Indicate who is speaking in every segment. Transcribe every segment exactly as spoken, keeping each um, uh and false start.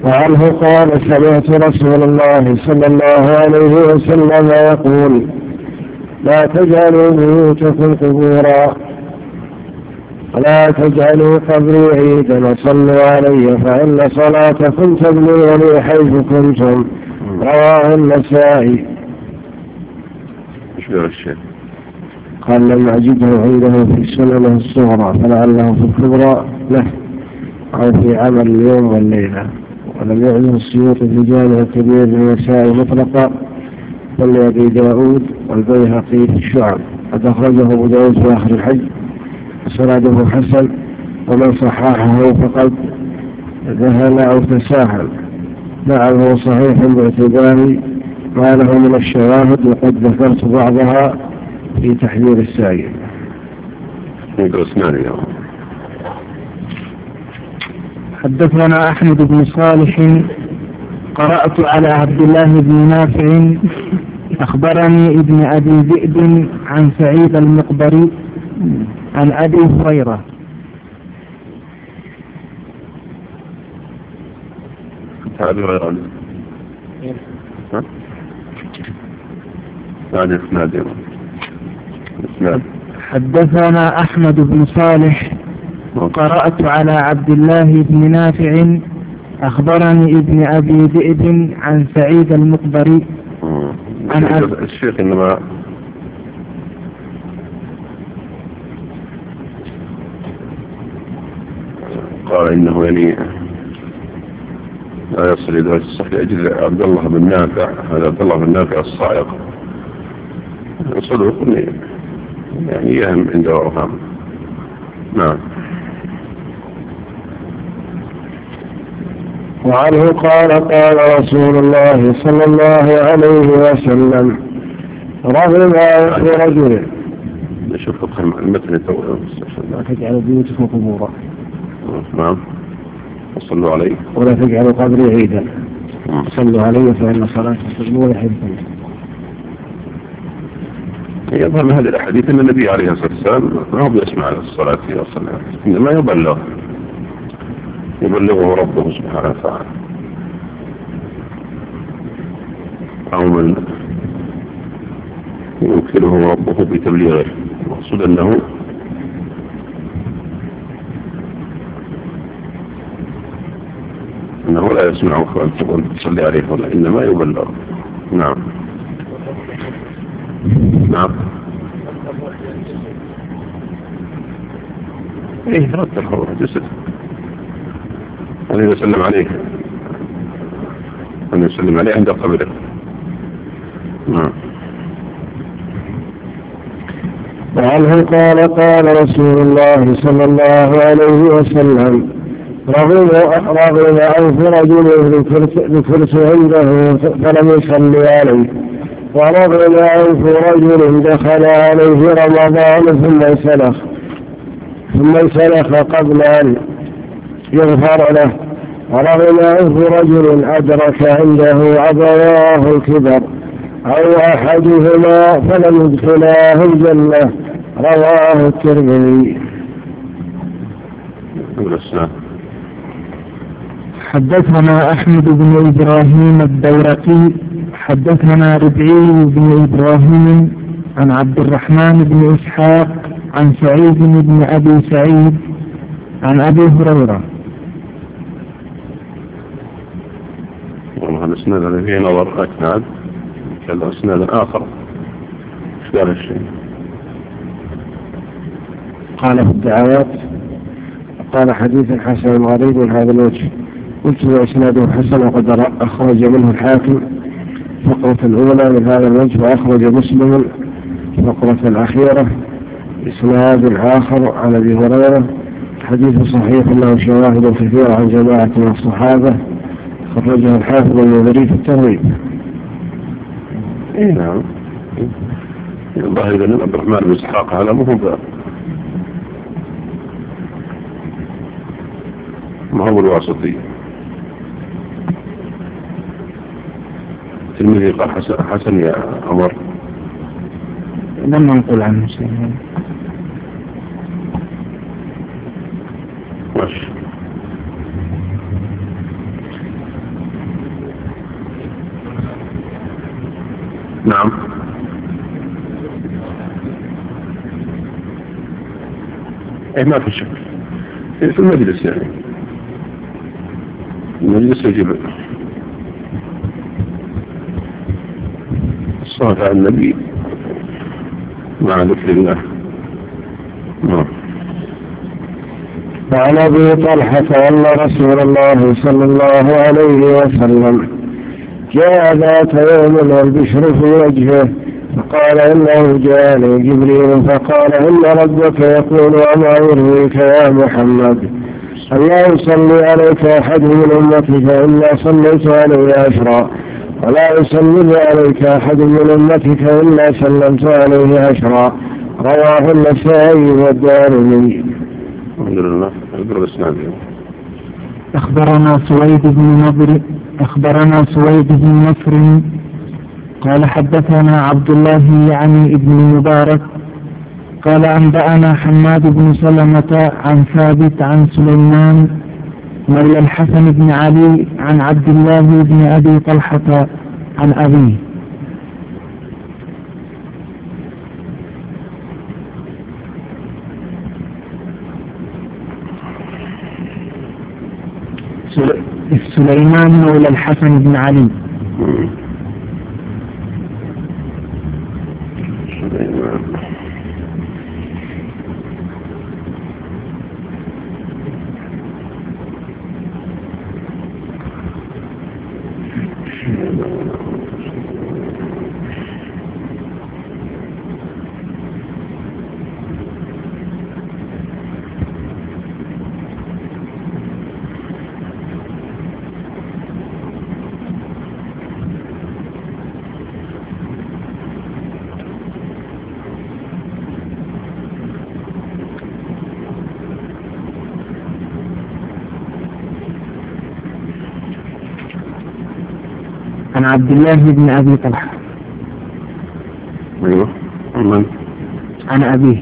Speaker 1: وعنه قال سمعت رسول الله صلى الله عليه وسلم يقول لا تجعلوا بيوتكم قبورا ولا تجعلوا قبري عيدا وصلوا علي فإن صلاتكم تبلغني حيث كنتم. رواه النسائي. قال لم أجده عنده في السنن الصغرى فلعله في الكبرى له أو في عمل اليوم والليلة، ولم يعده السيوطي في جامع الكبير للنسائي مطلقا بل لأبي داود والبيهقي في الشعب. قد أخرجه أبو داود في آخر الحج وسنده حسن، ومن صححه فقد ذهل أو تساهل. نعم صحيح باعتبار ما له من الشواهد، وقد ذكرت بعضها في تحذير السائل.
Speaker 2: حدثنا أحمد بن صالح قرأت على عبد الله بن نافع أخبرني ابن أبي ذئب عن سعيد المقبري عن أبي هريرة حدثنا أحمد بن صالح قرأت على عبد الله بن نافع أخبرني ابن أبي ذئب عن سعيد المقبري عن أبي
Speaker 3: الشيخ إنما قال إنه يعني لا يصل إلى درجة الصحيح أجل عبد الله بن نافع. هذا عبد الله بن نافع الصاعق صدق يعني يهم عنده أوهام. نعم.
Speaker 1: وعنه قال قال رسول الله صلى الله عليه وسلم رغم في رجل
Speaker 3: نشوف المتن
Speaker 1: لا تجعلوا بيوتكم قبورا.
Speaker 3: نعم. وصلوا عليه
Speaker 1: ولا تجعلوا قبري عيدا صلوا عليه فإن صلاة تبلغني حيث كنتم.
Speaker 3: يظهر من هذه الأحاديث أن النبي عليه الصلاة والسلام ما هو يسمع الصلاة في الصلاة، إنما يبلغ يبلغه ربه سبحانه وتعالى أو من يوكله ربه بتبليغه. المقصود أنه أنه لا يسمعك أن تقول تصلي عليه ولا إنما يبلغ. نعم. نعم. إيه رد الخبر جسد أن يسلم عليه أن يسلم عليه عند قبره. نعم.
Speaker 1: وعنه قال قال رسول الله صلى الله عليه وسلم رغم رغم أنف رجل بكرس عنده فلم يصلي عليه، ورغم أنف رجل دخل عليه رمضان ثم سلخ ثم سلخ قبل أن يغفر له، ورغم أنف رجل أدرك عنده أبواه الكبر أو أحدهما فلم يدخلاه الجنة. رواه الترمذي.
Speaker 2: حدثنا أحمد بن إبراهيم الدورقي حدثنا ربعي بن إبراهيم عن عبد الرحمن بن إسحاق عن سعيد بن أبي سعيد عن أبي هريرة.
Speaker 3: والله الاسناد الذي فيه نظر أكناد كذا اسناد آخر. ايش قال الشيء؟
Speaker 1: قال في الدعوات قال حديث حسن غريب من هذا الوجه، قلت وإسناده حسن وقد أخرج منه الحاكم فقرة الأولى من هذا الوجه، وأخرج مسلم فقرة الأخيرة إسناد آخر عن أبي هريرة. حديث صحيح له شواهد كثيرة عن جماعة من الصحابة، خرجه الحافظ المنذري في الترغيب.
Speaker 3: إيه نعم. الله إذا عبد الرحمن بن إسحاق هذا مهم ما هو الواسطي. تلميذي قال حسن, حسن يا عمر
Speaker 2: لم ننقل عنه شيء.
Speaker 3: ماشي. نعم. ايه ما في شك في المجلس، يعني المجلس يجب الصلاة على النبي مع ذكر الله. نعم.
Speaker 1: وعن أبي طلحة أن رسول الله صلى الله عليه وسلم جاء ذات يوم والبشر في وجهه فقال إنه جاءني جبريل فقال إن ربك يقول وما يرضيك يا محمد ألا يصلي عليك أحد من أمتك إلا صليت عليه عشرا ولا يصلي عليك أحد من أمتك إلا سلمت عليه عشرا. رواه النسائي والدارمي.
Speaker 3: الحمد لله.
Speaker 2: أخبرنا سويد بن نضر أخبرنا سويد بن نصر قال حدثنا عبد الله يعني ابن المبارك قال أنبأنا حماد بن سلمة عن ثابت عن سليمان مولى الحسن بن علي عن عبد الله بن أبي طلحة عن أبيه. سليمان مولى الحسن بن علي. عن عبد الله بن أبي طلحة.
Speaker 3: أيوه.
Speaker 2: عن أبيه.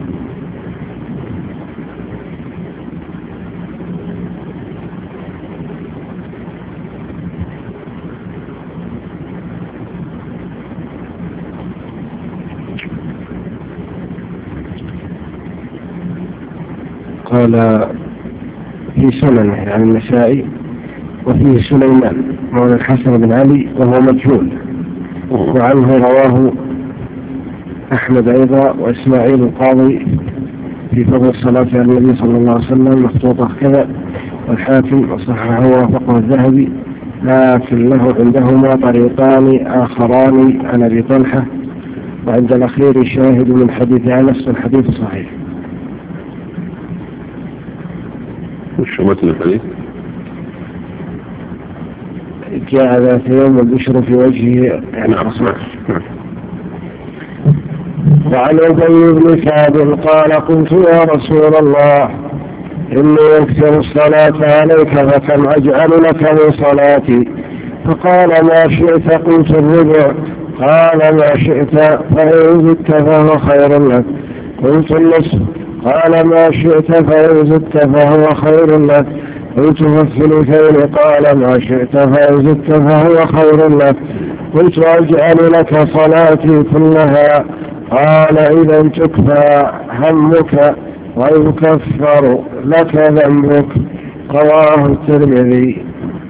Speaker 1: قال في سننه يعني النسائي وفيه سليمان مولى الحسن بن علي وهو مجهول، وعنه رواه أحمد أيضا وإسماعيل القاضي في فضل الصلاة على النبي صلى الله عليه وسلم مخطوطة كذا، والحاكم وصححه ووافقه الذهبي، لكن له عندهما طريقان آخران عن أبي طلحة، وعند الأخير شاهد من حديث أنس والحديث صحيح.
Speaker 3: وش متن الحديث؟
Speaker 1: جاء ذات يوم البشر في وجهه يعني أصبح. وعن أبي بن كعب قال قلت يا رسول الله إني أكثر الصلاة عليك فكم أجعل لك من صلاتي؟ فقال ما شئت. قلت الربع. قال ما شئت فإن زدت فهو خير لك. قلت النصف. قال ما شئت فإن زدت فهو خير لك. قلت فالثلثين. قال ما شئت فإن زدت فهو خير لك. قلت أجعل لك صلاتي كلها؟ قال إذا تكفى همك ويكفر لك ذنبك. رواه الترمذي.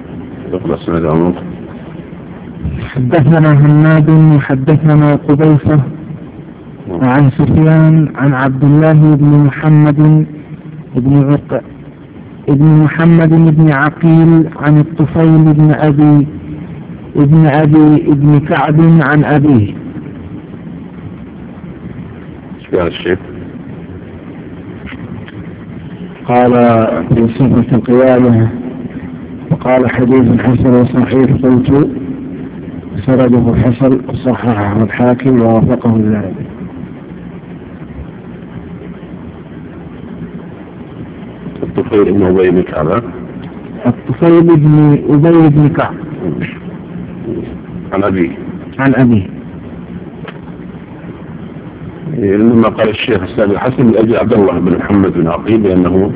Speaker 2: حدثنا هناد وحدثنا قبيصة عن سفيان عن عبد الله بن محمد بن عق ابن محمد بن عقيل عن الطفيل بن أبي ابن أبي ابن كعب عن أبيه.
Speaker 3: يا الشيخ
Speaker 1: قال في صفة القيامة وقال حديث حسن صحيح. قلت سرده حسن صححه الحاكم ووافقه الذهبي.
Speaker 3: الطفيل بن أبي بن كعب.
Speaker 2: الطفيل بن أبي بن كعب
Speaker 3: عن أبيه.
Speaker 2: عن أبيه.
Speaker 3: لما قال الشيخ السابق الحسن من أجل عبد الله بن محمد بن عقيل لأنه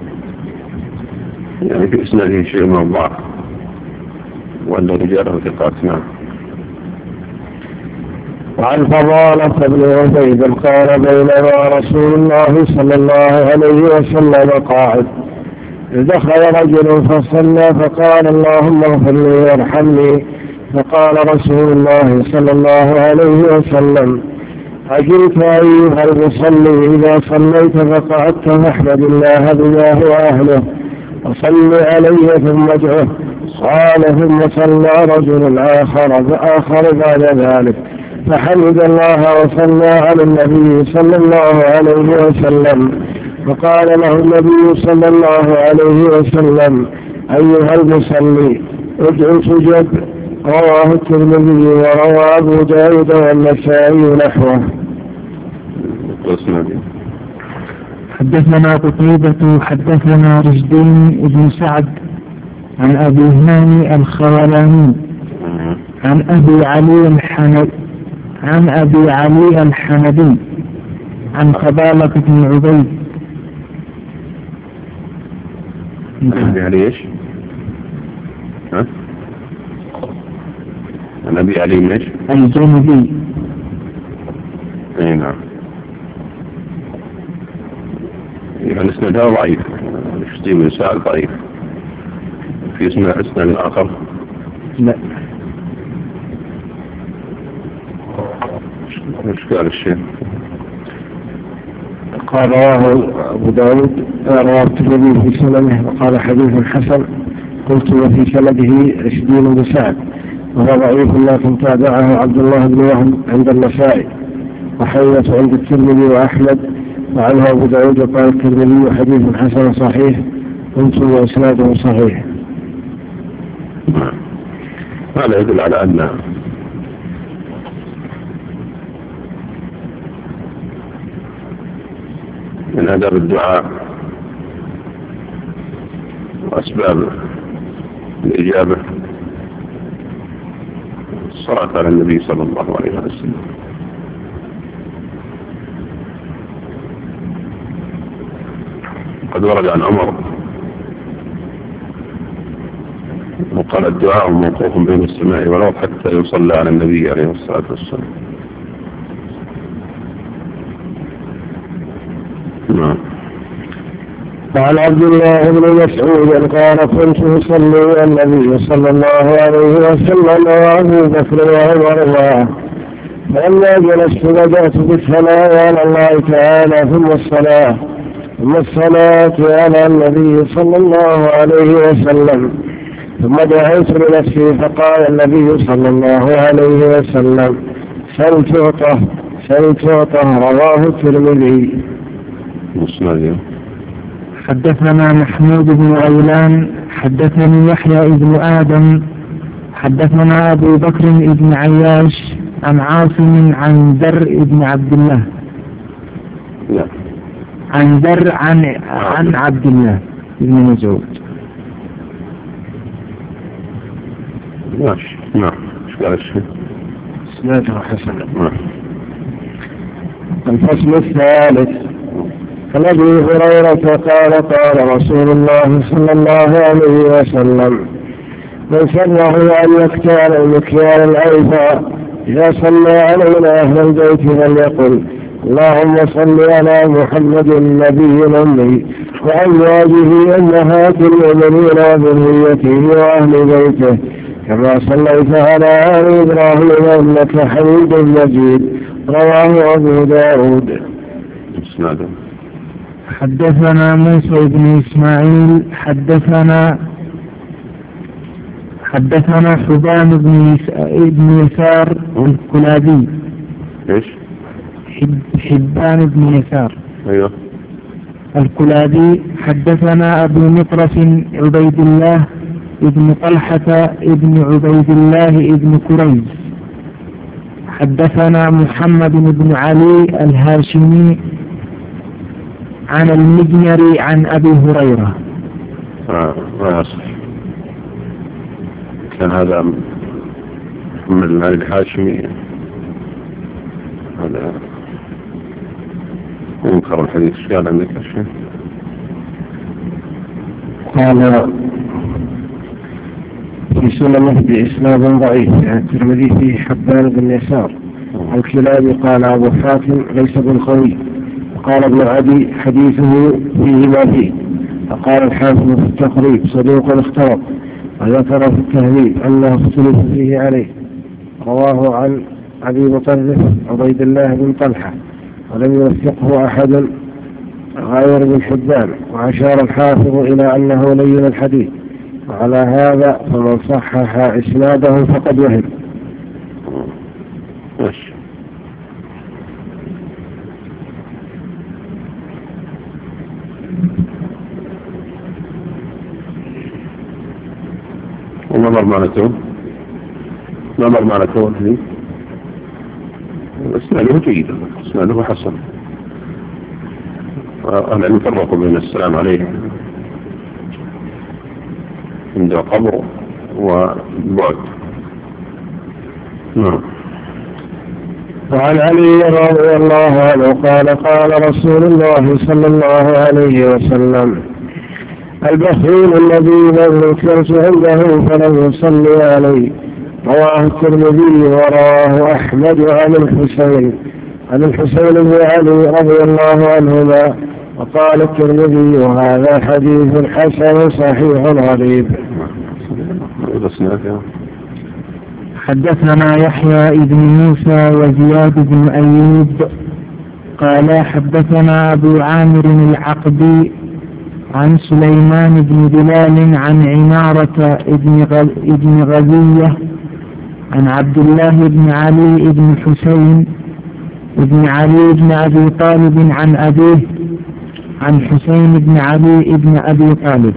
Speaker 3: يعني في إسناده شيء من الضعف وأن رجاله ثقات. نعم.
Speaker 1: وعن فضالة بن عبيد قال بينما رسول الله صلى الله عليه وسلم قاعد دخل رجل فصلى فقال اللهم اغفر لي وارحمني، فقال رسول الله صلى الله عليه وسلم أجلت أيها المصلي إذا صليت فقعدت فاحمد الله بما هو أهله وصل عليه ثم ادعه. قال ثم صلى رجل آخر فآخر بعد ذلك فحمد الله وصلى على النبي صلى الله عليه وسلم، فقال له النبي صلى الله عليه وسلم أيها المصلي ادعو سجد. رواه الترمذي وروى أبو داود والنسائي نحوه.
Speaker 2: حدثنا قتيبة حدثنا رشدين بن سعد عن أبي هاني الخولاني عن أبي علي الحمد عن أبي علي الحمدي عن فضالة بن عبيد.
Speaker 3: أبي علي إيش؟ ها؟ عن أبي علي إيش؟
Speaker 2: الجندي.
Speaker 3: أي نعم. يعني اسمه ضعيف، رشدين بن سعد ضعيف. في اسمه اسم آخر؟
Speaker 2: لا.
Speaker 3: ايش قال الشيخ؟
Speaker 1: قال رواه أبو داود رواه الترمذي في سننه وقال حديث حسن. قلت وفي سنده رشدين بن سعد وهو ضعيف لكن تابعه عبد الله بن وهب عند النسائي وحيوة عند الترمذي وأحمد وعنه أبو داود وقال الترمذي حديث حسن صحيح. قلت وإسناده صحيح.
Speaker 3: هذا يدل على أن من آداب الدعاء وأسباب الإجابة الصلاة على النبي صلى الله عليه وسلم. قد ورد عن عمر وقال الدعاء موقوف بين السماء والأرض حتى يصلى على النبي عليه الصلاة والسلام. نعم.
Speaker 1: وعن عبد الله بن مسعود قال كنت أصلي النبي صلى الله عليه وسلم وأبو بكر وعمر معه فلما جلست بدأت بالثناء على الله تعالى ثم الصلاة ثم الصلاة على النبي صلى الله عليه وسلم ثم دعيت لنفسي فقال النبي صلى الله عليه وسلم سل تعطه سل تعطه. رواه الترمذي.
Speaker 2: حدثنا محمود بن غيلان حدثني يحيى بن آدم حدثنا أبو بكر بن عياش عن عاصم عن در بن عبد الله
Speaker 3: لا.
Speaker 2: عن در عن عن عبد الله بن مسعود.
Speaker 3: ماشي. نعم. ايش قال الشيخ؟
Speaker 1: اسناده حسن. الفصل الثالث. عن أبي هريرة قال قال رسول الله صلى الله عليه وسلم من سره أن يكتال المكيال الأيفى إذا صلى علينا أهل البيت فليقل اللهم صل على محمد النبي الأمي وأزواجه أمهات المؤمنين وذريته وأهل بيته كما صليت على آل إبراهيم إنك حميد مجيد. رواه أبو داود.
Speaker 2: حدثنا موسى بن إسماعيل حدثنا حدثنا حبان بن يسار الكلابي.
Speaker 3: ايش؟
Speaker 2: حبان بن يسار.
Speaker 3: ايوه.
Speaker 2: الكلابي. حدثنا أبو مطرف عبيد الله ابن طلحة ابن عبيد الله ابن كريز. حدثنا محمد بن علي الهاشمي عن المجمري عن أبي هريرة.
Speaker 3: آه ما يصح. كان هذا محمد بن علي الهاشمي هذا منكر الحديث. قال عندك شيء؟
Speaker 1: قال في سننه بإسناد ضعيف يعني الترمذي فيه حبان بن يسار الكلاب قال أبو حاتم ليس بالقوي. وقال ابن عدي حديثه فيه ما فيه. فقال الحافظ في التقريب صدوق اختلط. وذكر في التهذيب أنه اختلف فيه عليه. رواه عن أبي مطرف عبيد الله بن طلحة ولم يوثقه أحد غير ابن حبان. وأشار الحافظ إلى أنه لين الحديث. وعلى هذا فمن صحح إسناده فقد وهم.
Speaker 3: ماشي. وما مر معنا تون ما مر معنا تون هذه اسناده جيد اسناده حسن. أنا نفرق بين السلام عليه عند قبر وبعد. نعم.
Speaker 1: وعن علي رضي الله عنه قال قال رسول الله صلى الله عليه وسلم البخيل الذي لم ذكرت عنده فلم يصلي عليه. رواه الترمذي ورواه أحمد عن الحسين عن الحسين بن علي رضي الله عنهما. وقال الترمذي وهذا حديث حسن صحيح غريب.
Speaker 2: حدثنا يحيى بن موسى وزياد بن أيوب قال حدثنا أبو عامر العقدي عن سليمان بن بلال عن عمارة ابن غزية عن عبد الله بن علي بن حسين بن علي بن أبي طالب عن أبيه عن حسين بن علي بن أبي طالب.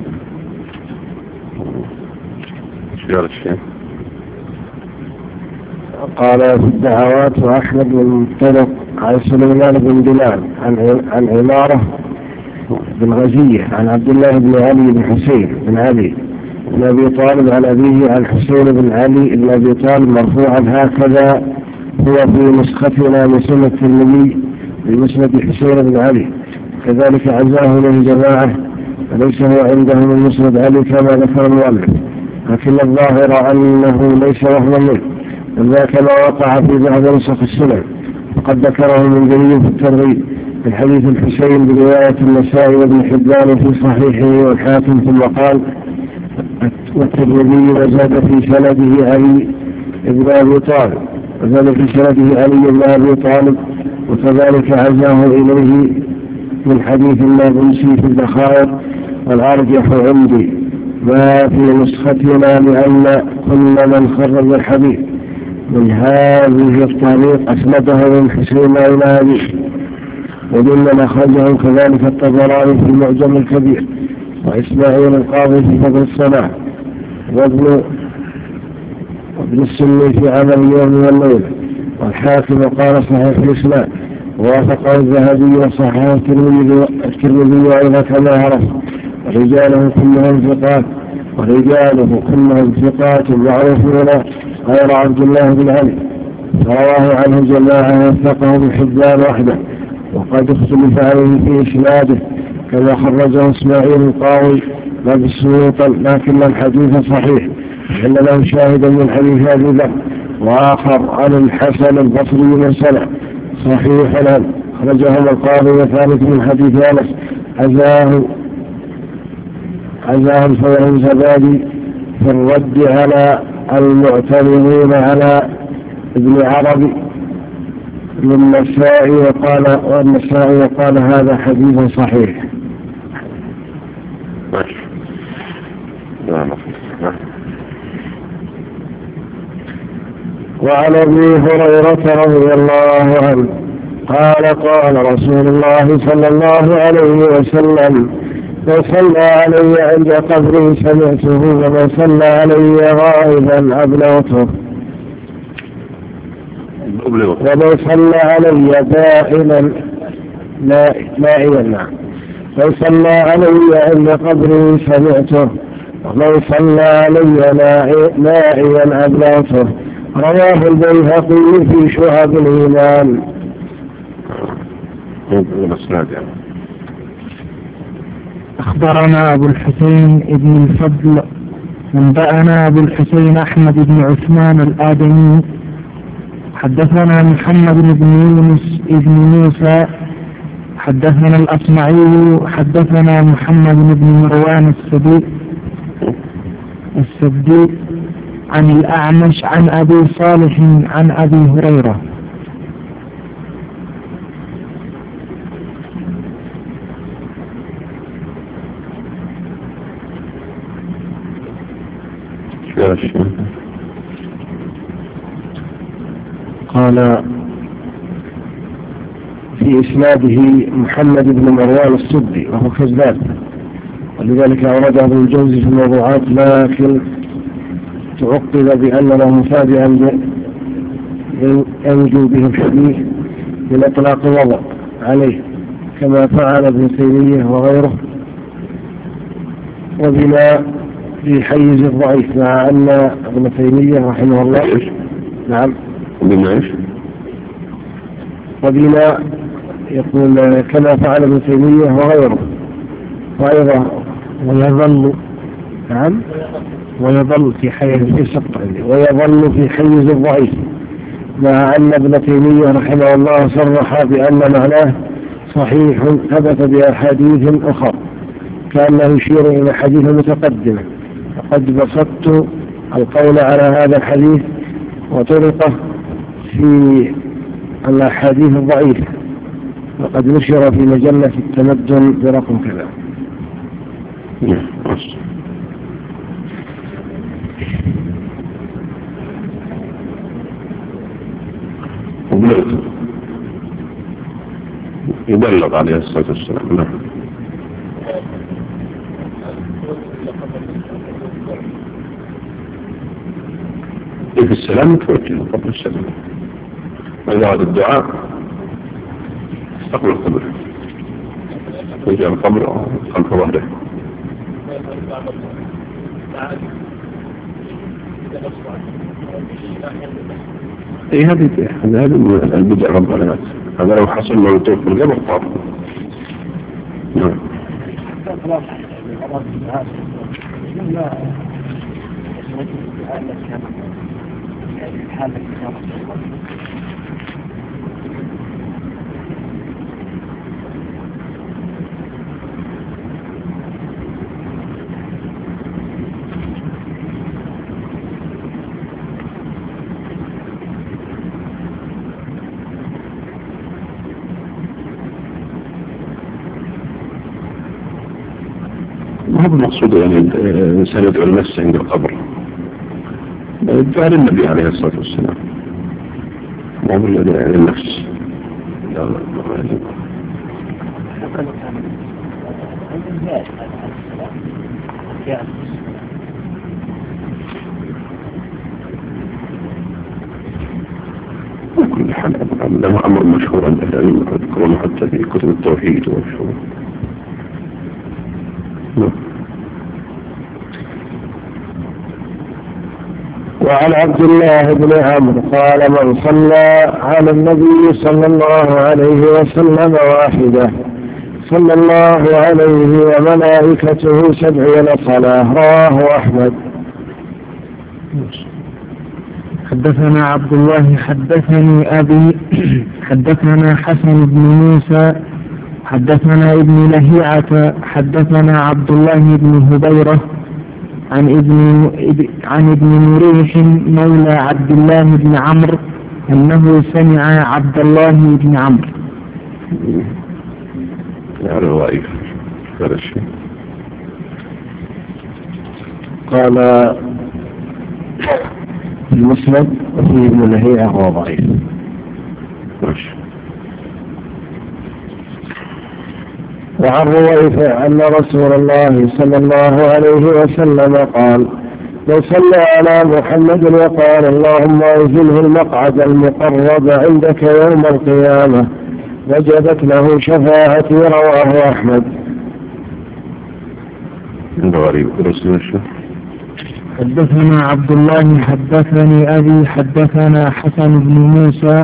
Speaker 1: قال في الدعوات وأحمد بن منطلق عن سليمان بن بلال عن عن عمارة بن غزية عن عبد الله بن علي بن حسين بن علي بن أبي طالب عن أبيه عن حسين بن علي بن أبي طالب مرفوعا هكذا هو في نسختنا من سنة الترمذي بمسند حسين بن علي. كذلك عزاه له جماعة وليس هو عندهم من مسند علي كما ذكر المؤلف. لكن الظاهر أنه ليس وهما منه وذاك ما وقع في بعض نسخ السنن. وقد ذكره المنذري في الترغيب من حديث الحسين برواية النسائي وابن حبان في صحيحه والحاكم ثم قال والترمذي وزاد في سنده علي بن أبي طالب وزاد في سنده علي بن أبي طالب. وكذلك عزاه إليه من حديث النابلسي في الذخائر والأرجح عندي ما في نسختنا لأن كل من خرج الحديث من هذه الطريق أسنده من حسين إلى أبيه. وممن أخرجهم كذلك الطبراني في المعجم الكبير وإسماعيل القاضي في فضل الصلاة وابن وابن السني في عمل اليوم والليلة والحاكم قال صحيح الإسلام. ووافقه الذهبي وصححه الترمذي أيضا كما عرف. ورجاله كلهم ثقات ورجاله كلهم ثقات معروفون غير عبد الله بن علي رواه عنه جماعة وثقه ابن حبان وحده. وقد اختلف عليه في إسناده كما خرجه إسماعيل القاضي مبسوطا لكن الحديث صحيح إن له شاهدا من حديث أبي ذر وآخر عن الحسن البصري مرسلا صحيح له خرجهم القاضي وثالث من حديث أنس عزاه عزاه الفيروزابادي في الرد على المعترضين على ابن عربي للنسائي وقال والنسائي وقال هذا حديث صحيح. وعن ابي هريرة رضي الله عنه قال قال رسول الله صلى الله عليه وسلم من صلى علي عند قبره سمعته ومن صلى علي غائبا أبلغته ومن صلى علي دائما نائيا من صلى علي عند قبره سمعته ومن صلى علي نائيا أبلغته. رواه البيهقي في شعب الإيمان.
Speaker 2: أخبرنا أبو الحسين ابن الفضل أنبأنا أبو الحسين أحمد بن عثمان الآدمي حدثنا محمد بن يونس بن موسى حدثنا الأصمعي حدثنا محمد بن مروان السدي السدي عن الأعمش عن أبي صالح عن أبي هريرة.
Speaker 1: قال في إسناده محمد بن مروان السدي وهو كذاب، ولذلك أورده ابن الجوزي في الموضوعات، لكن تعقب بأن له تابعا ينجو به الحديث من إطلاق الوضع عليه كما فعل ابن تيمية وغيره، وبما في حيز الضعيف، مع أن ابن تيمية رحمه الله نعم وبما يقول كما فعل ابن تيمية وغيره، وأيضا ويظل نعم ويظل في حيز ويظل في حيز الضعيف، مع أن ابن تيمية رحمه الله صرح بأن معناه صحيح ثبت بأحاديث أخرى، كأنه يشير إلى حديث متقدمة. وقد بسطت القول على هذا الحديث وطرقه في الأحاديث الضعيفة، وقد نشر في مجلة التمدن برقم كذا.
Speaker 3: يبلغ عليه الصلاة والسلام. نعم. في السلام توجه قبل السلام، وإذا أراد الدعاء استقبل القبر، وجاء القبر خلف ظهره. ايه هذه هذا البدع ربانات، هذا لو حصل له توفيق القبر طاف. نعم. ما هو المقصود يعني الإنسان يدعو لنفسه عند القبر، الدعاء للنبي عليه الصلاة والسلام، ما هو الدعاء للنفس. لا لا كل حال له أمر مشهور عند العلم، يذكرون حتى في كتب التوحيد والشروط.
Speaker 1: وعن عبد الله بن عمرو قال من صلى على النبي صلى الله عليه وسلم واحدة صلى الله عليه وملائكته سبعين صلاة. رواه أحمد.
Speaker 2: حدثنا عبد الله حدثني أبي حدثنا حسن بن موسى حدثنا ابن لهيعة حدثنا عبد الله بن هبيرة عن ابن عن ابن مريح مولى عبد الله بن عمرو أنه سمع عبد الله بن عمرو.
Speaker 3: يعني ضعيف هذا الشيء.
Speaker 1: قال المسند وفيه ابن لهيعة هو ضعيف.
Speaker 3: ماشي.
Speaker 1: وعن رويفة أن رسول الله صلى الله عليه وسلم قال من صلى على محمد وقال اللهم انزله المقعد المقرب عندك يوم القيامة وجبت له شفاعتي. رواه أحمد.
Speaker 3: غريب رسول الله.
Speaker 2: حدثنا عبد الله حدثني أبي حدثنا حسن بن موسى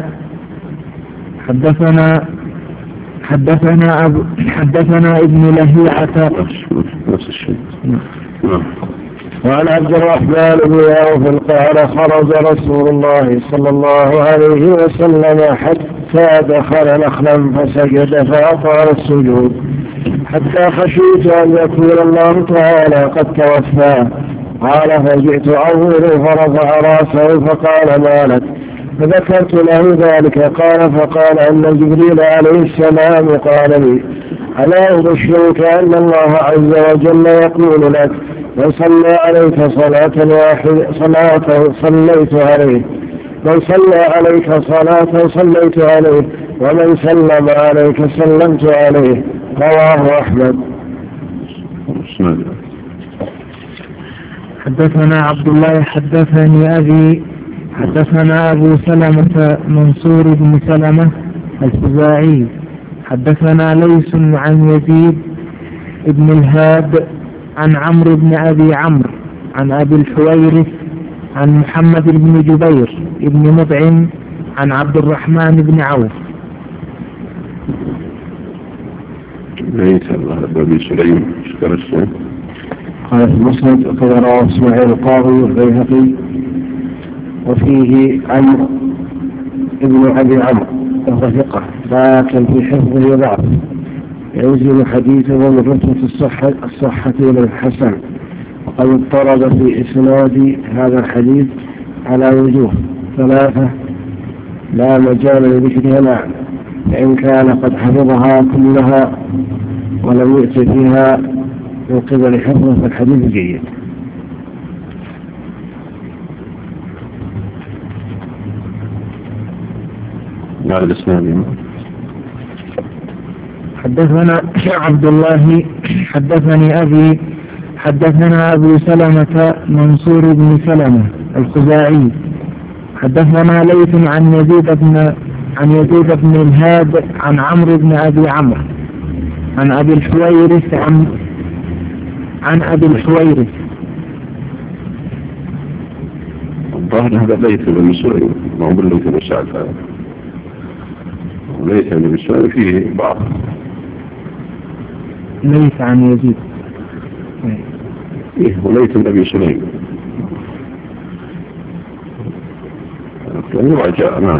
Speaker 2: حدثنا حدثنا أبو حدثنا ابن لهيعة
Speaker 3: نفس الشيء.
Speaker 1: وعن عبد الرحمن بن عوف قال خرج رسول الله صلى الله عليه وسلم حتى دخل نخلا فسجد فأطال السجود حتى خشيت أن يكون الله تعالى قد توفاه. قال فجئت أعوذ فرفع رأسه فقال ما لك؟ فذكرت له ذلك. قال فقال أن جبريل عليه السلام قال لي ألا أبشرك أن الله عز وجل يقول لك من صلى عليك صلاة واحدة صلاة صليت عليه من صلى عليك صلاة صليت عليه ومن سلم عليك سلمت عليه. رواه أحمد.
Speaker 2: حدثنا عبد الله حدثني أبي حدثنا أبو سلمة منصور بن سلمة الخزاعي حدثنا ليس عن يزيد بن الهاد عن عمرو بن أبي عمرو عن أبي الحويرث عن محمد بن جبير بن مطعم عن عبد الرحمن بن عوف.
Speaker 3: ليس الله أبي سليم شكر السلام.
Speaker 1: قال في المسند وقد رواه اسماعيل القاضي والبيهقي وفيه عمرو ابن أبي عمرو وهو ثقة لكن في حفظه ضعف ينزل حديثه من رتبة الصحة الصحة إلى الحسن. وقد اضطرب في إسناد هذا الحديث على وجوه ثلاثة لا مجال لذكرها الآن فإن كان قد حفظها كلها ولم يأتي فيها من قبل حفظه فالحديث جيد.
Speaker 3: مع الإسلام.
Speaker 2: حدثنا عبد الله حدثني أبي حدثنا أبو سلمة منصور بن سلمة الخزاعي حدثنا ليث عن يزيد بن عن يزيد بن الهاد عن عمرو بن أبي عمرو عن أبي الحويرث عن عن أبي الحويرث.
Speaker 3: الظاهر هذا ليث بن سليم ما هو بالليث بن سعد هذا ليث بن سليم فيه بعض.
Speaker 2: ليث عن يزيد
Speaker 3: إيه وليث بن أبي سليم رجاء. نعم.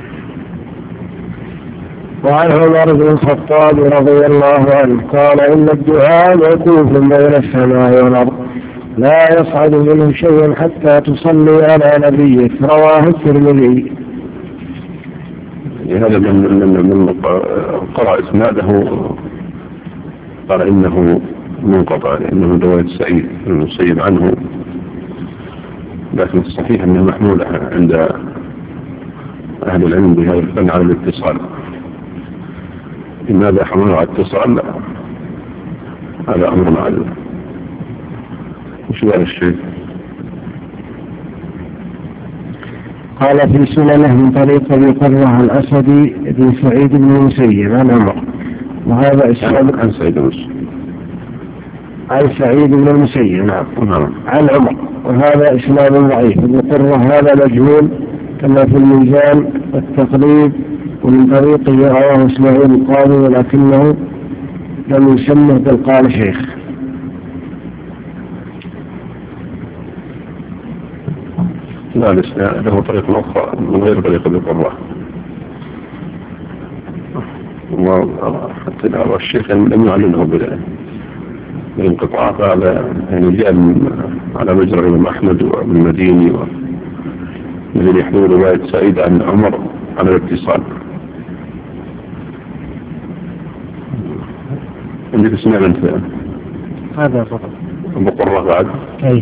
Speaker 1: وعن عمر بن الخطاب رضي الله عنه قال إن الدعاء موقوف بين السماء والأرض لا يصعد منه شيء حتى تصلي على نبيك. رواه الترمذي.
Speaker 3: هذا من من من قرأ إسناده قال إنه منقطع لأنه رواية سعيد المسيب عنه لكن الصحيح أنه محمول عند أهل العلم بهذا الفن على الاتصال. لماذا حملوا على الاتصال؟ لا هذا أمر معلوم. وش هذا الشيء؟
Speaker 1: قال في سننه من طريق أبي قرة الأسدي بن سعيد بن المسيب عن عمر وهذا إسناد
Speaker 3: عن سعيد المسيب
Speaker 1: عن سعيد بن المسيب. نعم. عن عمر وهذا إسناد ضعيف. ابن قرة هذا مجهول كما في الميزان والتقريب ومن طريقه رواه اسماعيل القاضي ولكنه لم يسمه بل قال شيخ.
Speaker 3: لا له طريقة أخرى من غير طريقة بالقرة وحتى لا الشيخ لم يعلنه بالانقطاع فعلى يعني جاء على مجرى الإمام أحمد والمديني والذين يحملون رواية سعيد عن عمر على الاتصال. عندك اسمع أنت
Speaker 2: هذا فقط
Speaker 3: المقرة بعد
Speaker 2: أي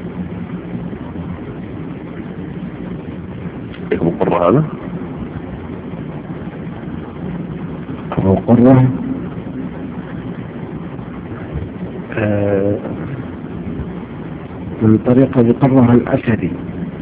Speaker 3: المقرة هذا
Speaker 1: المقرة آه من طريقة بقرة الأسدي.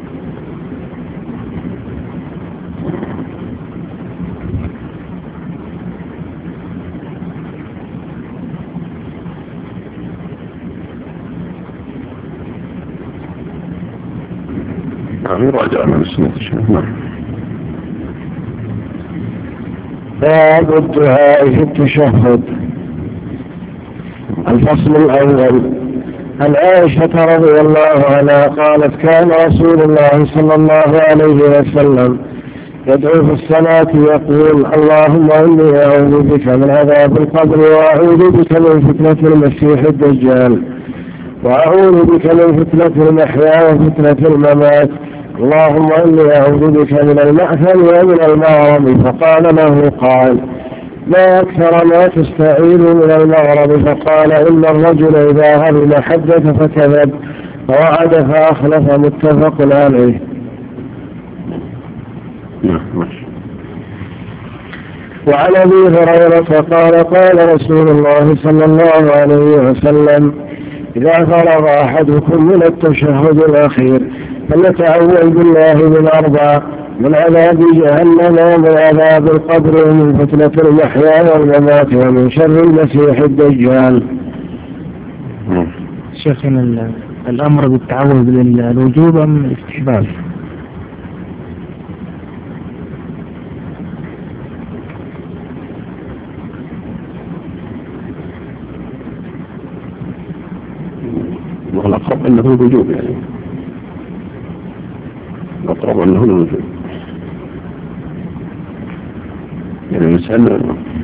Speaker 3: يعني راجع من السنة الشيخ.
Speaker 1: باب الدعاء في التشهد. الفصل الأول عن عائشة رضي الله عنها قالت كان رسول الله صلى الله عليه وسلم يدعو في الصلاة يقول اللهم إني أعوذ بك من عذاب القبر وأعوذ بك من فتنة المسيح الدجال وأعوذ بك من فتنة المحيا وفتنة الممات اللهم إني أعوذ بك من المأثم ومن المغرم. فقال له قال ما أكثر ما تستعين من المغرب؟ فقال إن الرجل إذا غرم حدث فكذب ووعد فأخلف. متفق عليه. وعن أبي هريرة قال قال رسول الله صلى الله عليه وسلم إذا فرغ أحدكم من التشهد الأخير فليتعوذ بالله من أربع: من عذاب جهنم ومن عذاب القبر ومن فتنة المحيا والممات ومن شر المسيح الدجال.
Speaker 2: شيخنا الأمر بالتعوذ للوجوب أم الاستحباب؟
Speaker 3: والأقرب أنه الوجوب، يعني الأقرب أنه الوجوب، يعني الإنسان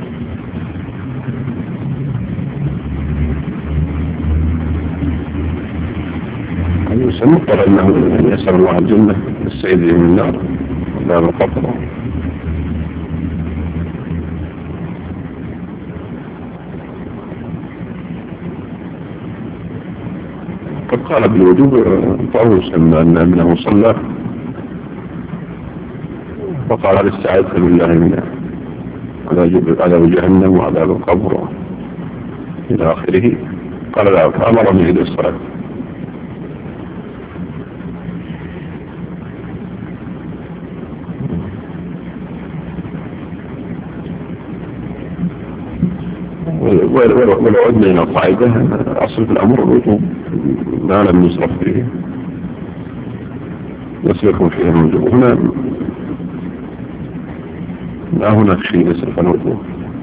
Speaker 3: الإنسان مضطر أنه يسأل الله الجنة السيد من النار لا القبر. قد قال بالوجوب طاووس أن ابنه صلى وقال الاستعاذة بالله من عذاب جهنم وعذاب القبر إلى آخره. قال لا، فأمر به بالصلاة. ولو عدنا إلى القاعدة أصل في الأمر الوجوب ما لم يصرف فيه يسلكم فيه الوجوب. هنا لا هناك شيء يسلف الوجوب.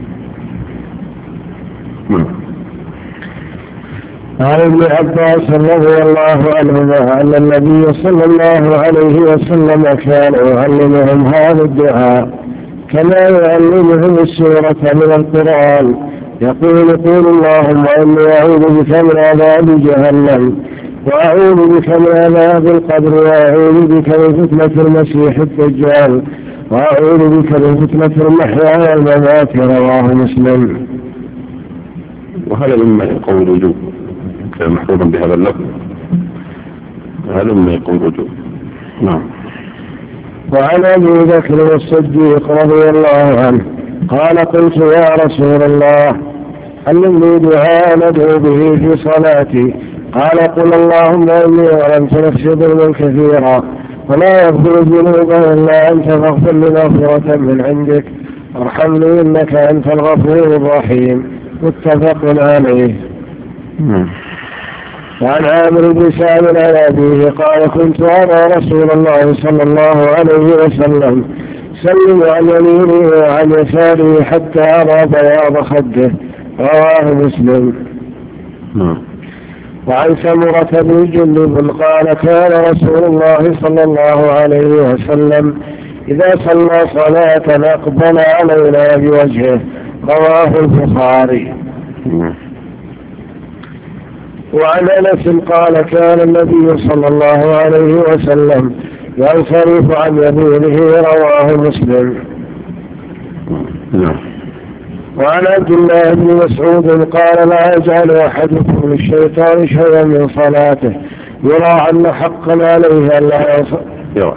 Speaker 1: عن ابن عباس رضي الله عنهما أن النبي صلى الله عليه وسلم كان يعلمهم هذا الدعاء كما يعلمهم السورة من القرآن. يقول قول اللهم إني أعوذ بك من عذاب جهنم وأعوذ بك من عذاب القبر وأعوذ بك من فتنة المسيح الدجال وأعوذ بك من فتنة المحيا والممات. رواه مسلم.
Speaker 3: وهذا مما يقول وجوب، كان محفوظا بهذا اللفظ، هذا مما يقول وجوب. نعم.
Speaker 1: وعن أبي بكر الصديق رضي الله عنه قال قلت يا رسول الله علمني دعاء ندعو به في صلاتي. قال قل اللهم إني ظلمت نفسي ظلما كثيرا ولا يغفر الذنوب إلا أنت فاغفر لي مغفرة من عندك وارحمني إنك أنت الغفور الرحيم. متفق عليه. وعن عامر بن سعد عن أبيه قال كنت أرى رسول الله صلى الله عليه وسلم سلم عن يمينه وعن يساره حتى أرى بياض خده. رواه مسلم. وعن سمرة بن جندب قال كان رسول الله صلى الله عليه وسلم إذا صلى صلاة أقبل علينا بوجهه. رواه البخاري. وعن أنس قال كان النبي صلى الله عليه وسلم ينصرف عن يمينه. رواه مسلم. وعن عبد الله بن مسعود قال لا يجعل أحدكم للشيطان شيئا من صلاته يرى أن حقا عليه ألا يصرف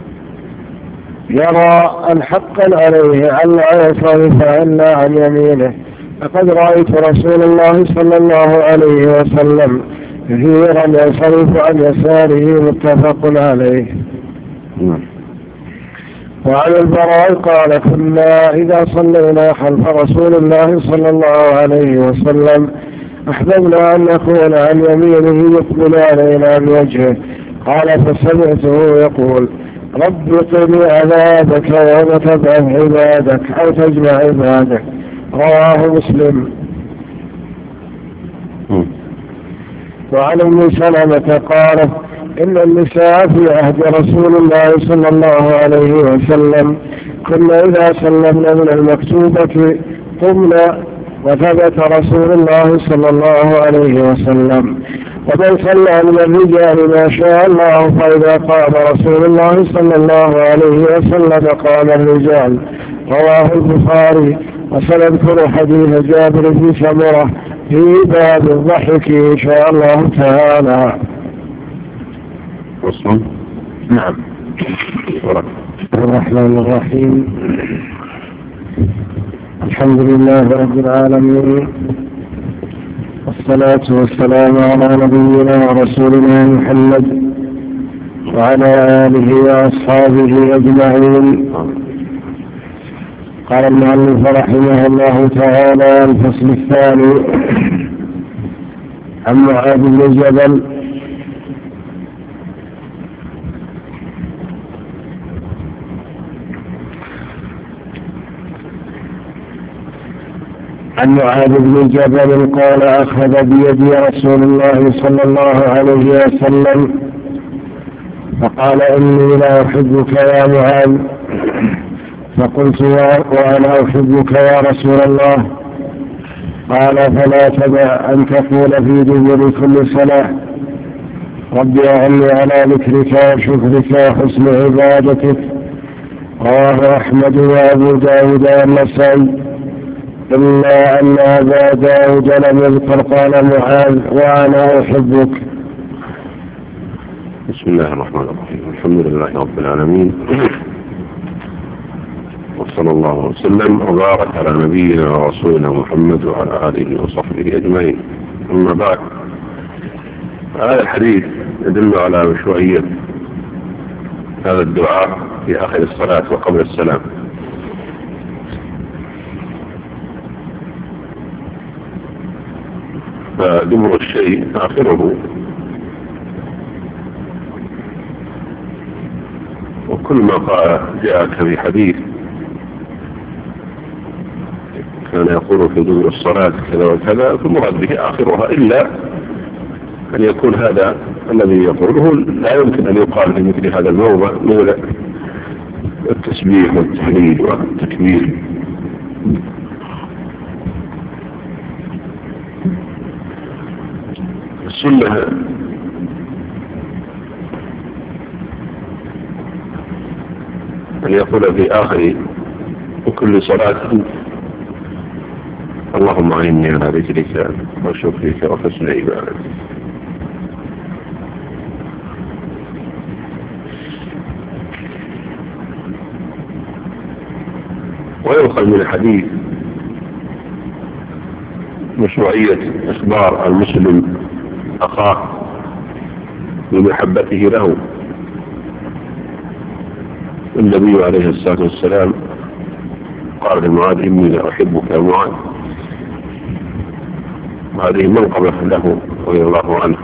Speaker 1: يرى أن حقا عليه ألا يصرف إلا عن يمينه. لقد رأيت رسول الله صلى الله عليه وسلم كثيرا ينصرف عن يساره. متفق عليه. وعن البراء قال كنا إذا صلينا خلف رسول الله صلى الله عليه وسلم أحببنا أن نكون عن يمينه يقبل علينا بوجهه. قال فسمعته يقول رب قل عذابك يوم تبعث عبادك أو تجمع عبادك. رواه مسلم. وعن ام سلمة قالت إن النساء في عهد رسول الله صلى الله عليه وسلم كنا إذا سلمنا من المكتوبة قمنا، وثبت رسول الله صلى الله عليه وسلم. ومن صلى من الرجال ما شاء الله، فإذا قام رسول الله صلى الله عليه وسلم قام الرجال. رواه البخاري. وسنذكر حديث جابر بن سمرة في باب الضحك إن شاء الله تعالى.
Speaker 3: وصل.
Speaker 1: نعم. الرحمن الرحيم. الحمد لله رب العالمين، والصلاة والسلام على نبينا ورسولنا محمد وعلى آله وأصحابه أجمعين. قال المؤلف رحمه الله تعالى: الفصل الثاني عن معاذ بن جبل عن معاذ بن جبل قال: أخذ بيدي رسول الله صلى الله عليه وسلم فقال: إني لا أحبك يا معاذ. فقلت: وأنا أحبك يا رسول الله. قال: فلا تدع أن تقول في دبر كل صلاة: رب أعني على ذكرك وشكرك وحسن عبادتك. رواه أحمد وأبو داود والنسائي، إلا أن أبا داود لم يذكر قال معاذ: وأنا أحبك.
Speaker 3: بسم الله الرحمن الرحيم. الحمد لله رب العالمين، وصلى الله وسلم وبارك على نبينا ورسولنا محمد وعلى آله وصحبه أجمعين. أما بعد، هذا الحديث يدل على مشروعية هذا الدعاء في آخر الصلاة وقبل السلام. فدبر الشيء آخره، وكل ما قال جاءك في حديث كان يقول في دبر الصلاة كذا وكذا، فالمراد به آخرها، إلا أن يكون هذا الذي يقوله لا يمكن أن يقال في مثل هذا الموضع موضع التسبيح والتحليل والتكبير. السنة أن يقول في آخر وكل صلاة: اللهم أعني على ذكرك وشكرك وحسن عبادتك. ويؤخذ من الحديث مشروعية إخبار المسلم أخاه بمحبته له. النبي عليه الصلاة والسلام قال لمعاذ: إني لا أحبك يا معاذ. وهذه منقبة له رضي الله عنه.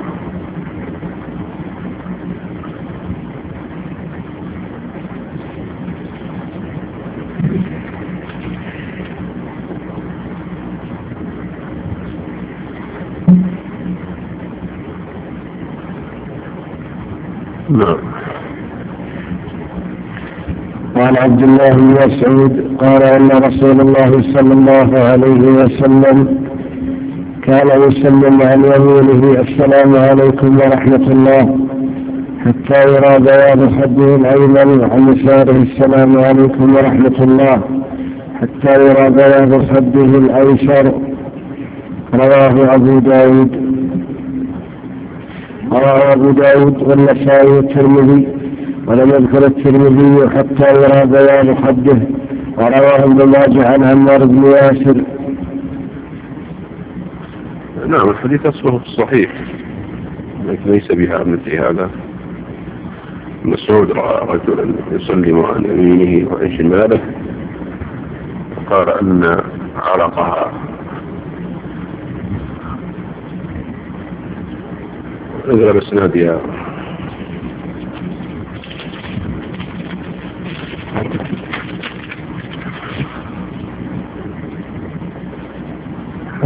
Speaker 3: نعم.
Speaker 1: وعن عبد الله بن مسعود قال: أن رسول الله صلى الله عليه وسلم كان يسلم عن يمينه: السلام عليكم ورحمة الله، حتى يرى بياض خده الأيمن، وعن يساره: السلام عليكم ورحمة الله، حتى يرى بياض خده الأيسر. رواه أبو داود. رواه أبو داود والنسائي والترمذي، ولم يذكر الترمذي حتى يرى بياض خده. ورواه ابن ماجه عن عمار بن ياسر.
Speaker 3: نعم. الحديث أصله الصحيح، لكن ليس بها مثل هذا. مسعود رأى رجلا يسلم عن يمينه وعن شماله، فقال أن عرقها اغلب اسنادها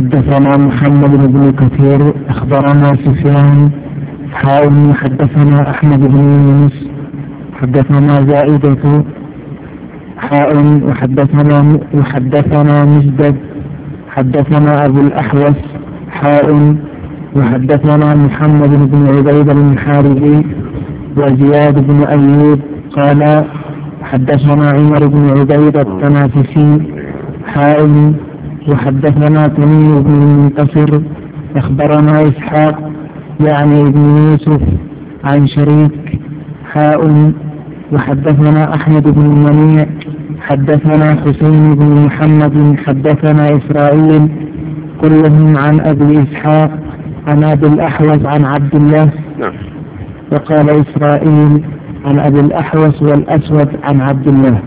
Speaker 2: حدثنا محمد بن كثير أخبرنا سفيان حاول حدثنا أحمد بن يونس حدثنا زائدة حاء وحدثنا وحدثنا مجدد حدثنا أبو الأحوص حاء وحدثنا محمد بن عبيد المحاربي وزياد بن أيوب قال حدثنا عمر بن عبيد التنافسي حاء وحدثنا تميم بن المنتصر أخبرنا إسحاق يعني ابن يوسف عن شريك حاء وحدثنا أحمد بن منيع حدثنا حسين بن محمد حدثنا إسرائيل كلهم عن أبي إسحاق عن أبي الأحوص عن عبد الله وقال إسرائيل عن أبي الأحوص والأسود عن عبد الله.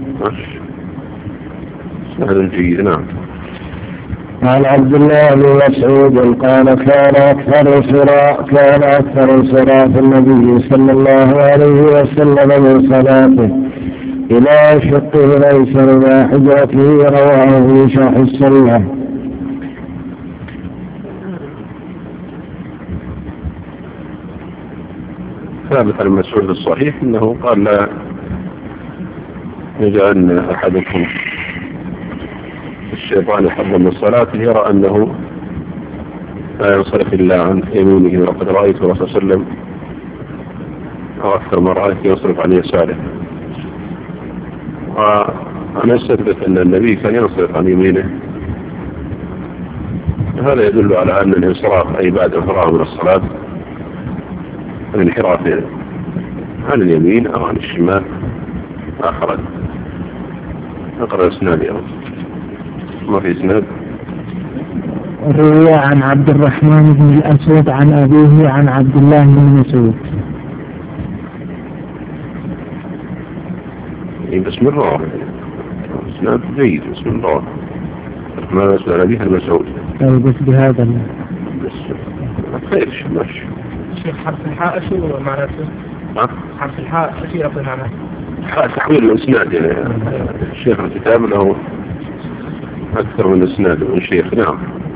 Speaker 3: هذا جيد. نعم.
Speaker 1: عن عبد الله بن مسعود قال كان أكثر صراط كان أكثر صراط النبي صلى الله عليه وسلم من صلاته إلى شقه الأيسر إلى حجرته رواه في شرح السنة.
Speaker 3: ثابت عن مسعود الصحيح أنه قال لا يجعل أحدكم الشيطان يحضر من الصلاة يرى أنه لا ينصرف إلا عن يمينه وقد رأيت الرسول صلى الله عليه وسلم أو أكثر من رأيت ينصرف عن يساره. وأنا أستثبت أن النبي كان ينصرف عن يمينه. هذا يدل على أن الانصراف أي بعد الفراغ من الصلاة الانحراف عن اليمين أو عن الشمال آخرا. أقرأ اسناد يا رب. ما في اسناد.
Speaker 2: روي عن عبد الرحمن بن الأسود عن أبيه عن عبد الله بن مسعود.
Speaker 3: بسم الله. اسناد جيد. بسم الله. ما أسأل أبيه المسعود.
Speaker 2: أي بس بهذا
Speaker 3: بس خير ماشي.
Speaker 4: شيخ حرف الحاء شو معناته؟
Speaker 3: ها؟
Speaker 4: حرف الحاء شو يعطي معناه؟
Speaker 3: حاء تحويل الإسناد يعني الشيخ الكتاب له أكثر من إسناد من شيخ. نعم.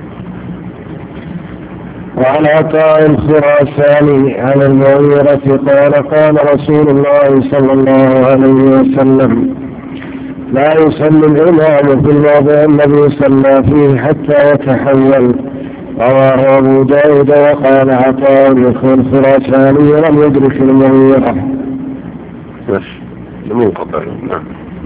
Speaker 1: وعن عطاء الخراساني عن المغيرة قال قال رسول الله صلى الله عليه وسلم لا يصلي الإمام في الموضع الذي صلى فيه حتى يتحول. رواه أبو داود. وقال عطاء الخراساني لم يدرك المغيرة.
Speaker 3: ماشي منقطع. نعم.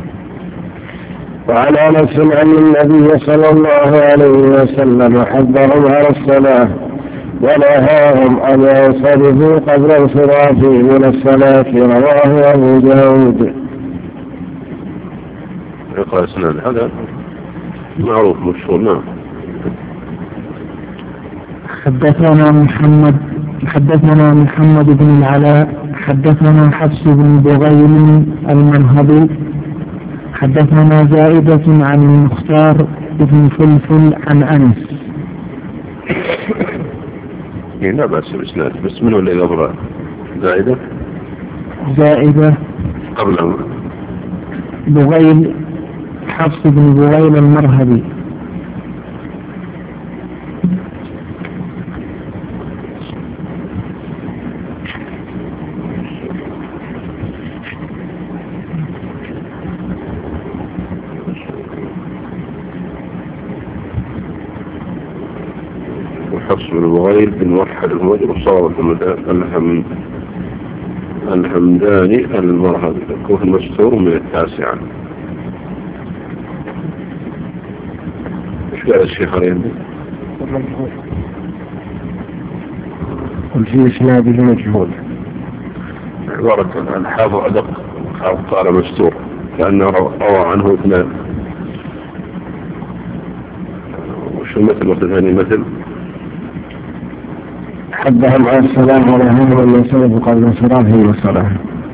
Speaker 1: وعن أنس أن النبي صلى الله عليه وسلم حذرهم على الصلاة ونهاهم أن ينصرفوا قبل انصرافه من الصلاة. رواه أبو داود.
Speaker 3: يقال اسناد هذا معروف مشهور. نعم.
Speaker 2: حدثنا محمد حدثنا محمد بن العلاء حدثنا حفص بن بغيل المنهبي حدثنا زائدة عن المختار بن فلفل عن أنس.
Speaker 3: لا بأس بإسناد. بس منه اللي يضرع زائدة
Speaker 2: زائدة
Speaker 3: قبل
Speaker 2: بغيل حفص بن بغيل المرهبي.
Speaker 3: حفص بن بغيل بن موحد الموجب الصواب الحمداني المرهبي الكوفي المشهور من التاسعة. ايش قال الشيخ عليهم؟
Speaker 1: وفي إسناده مجهول.
Speaker 3: عبارة عن حافظ أدق قال مستور كأنه روى عنه اثنان. وشو مثل مثل ثاني مثل
Speaker 1: حدهم على الصلاة ونهاهم أن ينصرفوا قبل انصرافه من الصلاة.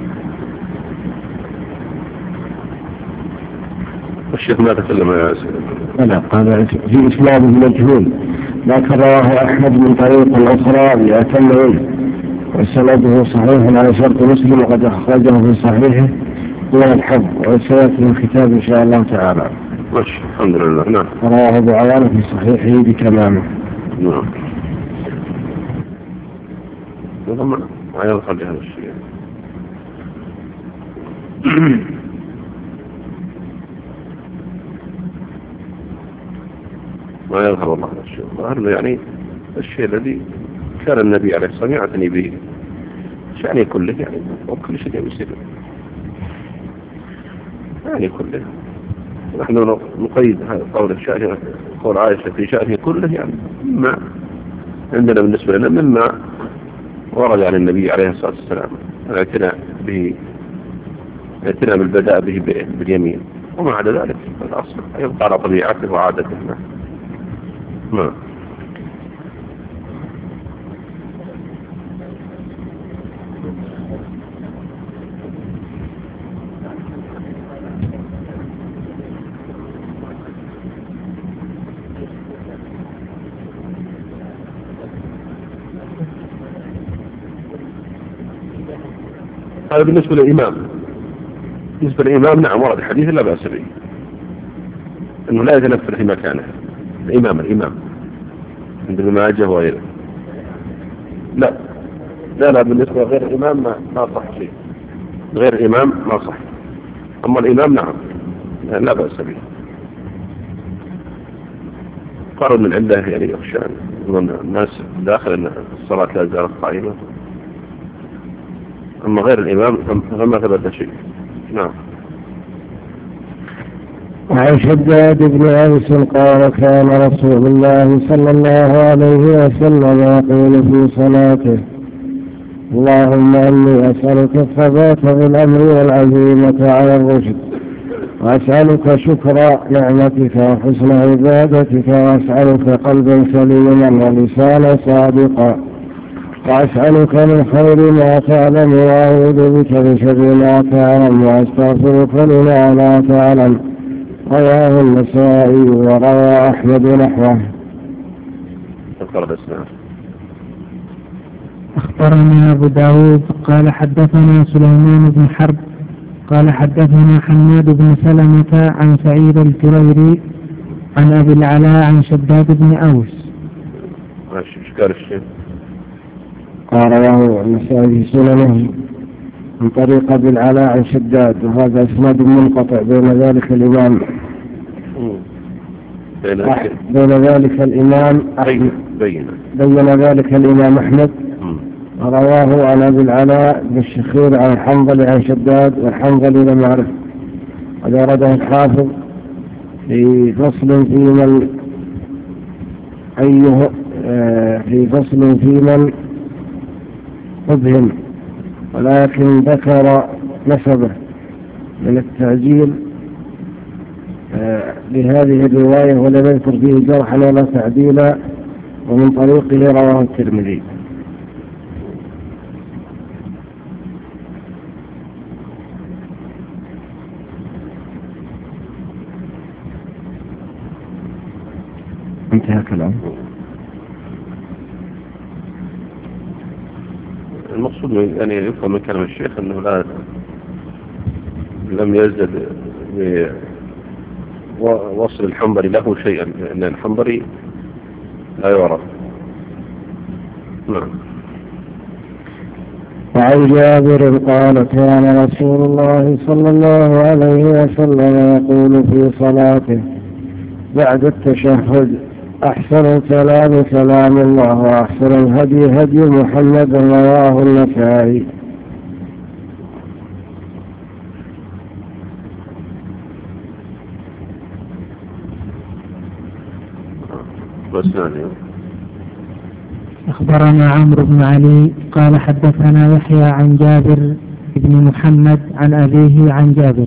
Speaker 3: الشيخ ما تكلم يا سيدي.
Speaker 1: لا قال في إسناده مجهول لكن رواه أحمد من طريق أخرى لأتم منه وسنده صحيح على شرط مسلم وقد أخرجه في صحيحه دون الحب وسيأتي الكتاب إن شاء الله تعالى.
Speaker 3: ماشي الحمد لله. نعم.
Speaker 1: رواه أبو عوانة في صحيحه بتمامه.
Speaker 3: نعم. ما يدخل هذا الشيء. ما يظهر والله هذا الشيء. ظهر يعني الشيء الذي كان النبي عليه الصلاة والسلام يعتني به شأنه كله، يعني وكل شيء يصير يعني كله. نحن نقيد هذا قول الشأن، قول عائشة في شأنه كله، يعني مما عندنا بالنسبة لنا مما ورد عن النبي عليه الصلاة والسلام الاعتناء به، الاعتناء بالبداء به باليمين، وما عدا ذلك الأصل يبقى على طبيعته وعادته. نعم. هذا بالنسبة للإمام. بالنسبة للإمام نعم ورد حديث لا بأس به أنه لا يتنفل في مكانه. الإمام الإمام عند ابن ماجه وغيره. لا لا لا بالنسبة لغير الإمام ما ما صح شيء. غير الإمام ما صح. أما الإمام نعم لا بأس به. قالوا من عنده يعني يخشى الناس داخل أن الصلاة لا زالت قائمة. أما غير الإمام فما ثبت شيء. نعم.
Speaker 1: وعن شداد بن أوس قال كان رسول الله صلى الله عليه وسلم يقول في صلاته: اللهم إني أسألك الثبات في الأمر والعزيمة على الرشد، وأسألك شكر نعمتك وحسن عبادتك، وأسألك قلبا سليما ولسانا صادقا، وأسألك من خير ما تعلم، وأعوذ بك من شر ما تعلم، وأستغفرك لما لا تعلم. رواه النسائي وروى أحمد نحوه.
Speaker 2: أخبرنا أبو داود قال حدثنا سليمان بن حرب قال حدثنا حماد بن سلمة عن سعيد الجريري عن أبي العلاء عن شداد بن أوس.
Speaker 3: ماشي إشكال الشيء.
Speaker 1: قال رواه النسائي في سننه من طريق أبي العلاء عن شداد، وهذا إسناد منقطع. بين ذلك الإمام بين ذلك الإمام أحمد بين بين ذلك الإمام أحمد رواه عن أبي العلاء بالشخير عن الحنظلي عن شداد، والحنظلي لم يعرف. قد أورده الحافظ في فصل في من أيه في فصل في من أبهم، ولكن ذكر نسبه من التعجيل لهذه الرواية، ولم يذكر فيه جرحا ولا تعديلا، ومن طريقه رواه الترمذي. انتهى كلام.
Speaker 3: المقصود يعني يفهم من كلام الشيخ أنه لا لم يزدد بوصل الحنظلي له شيئا، لأن الحنظلي لا يعرف. نعم.
Speaker 1: وعن جابر قال كان رسول الله صلى الله عليه وسلم يقول في صلاته بعد التشهد: أحسن الكلام كلام الله، وأحسن الهدي هدي محمد. رواه النسائي.
Speaker 2: أخبرنا عمرو بن علي قال حدثنا يحيى عن جابر بن محمد عن أبيه عن جابر.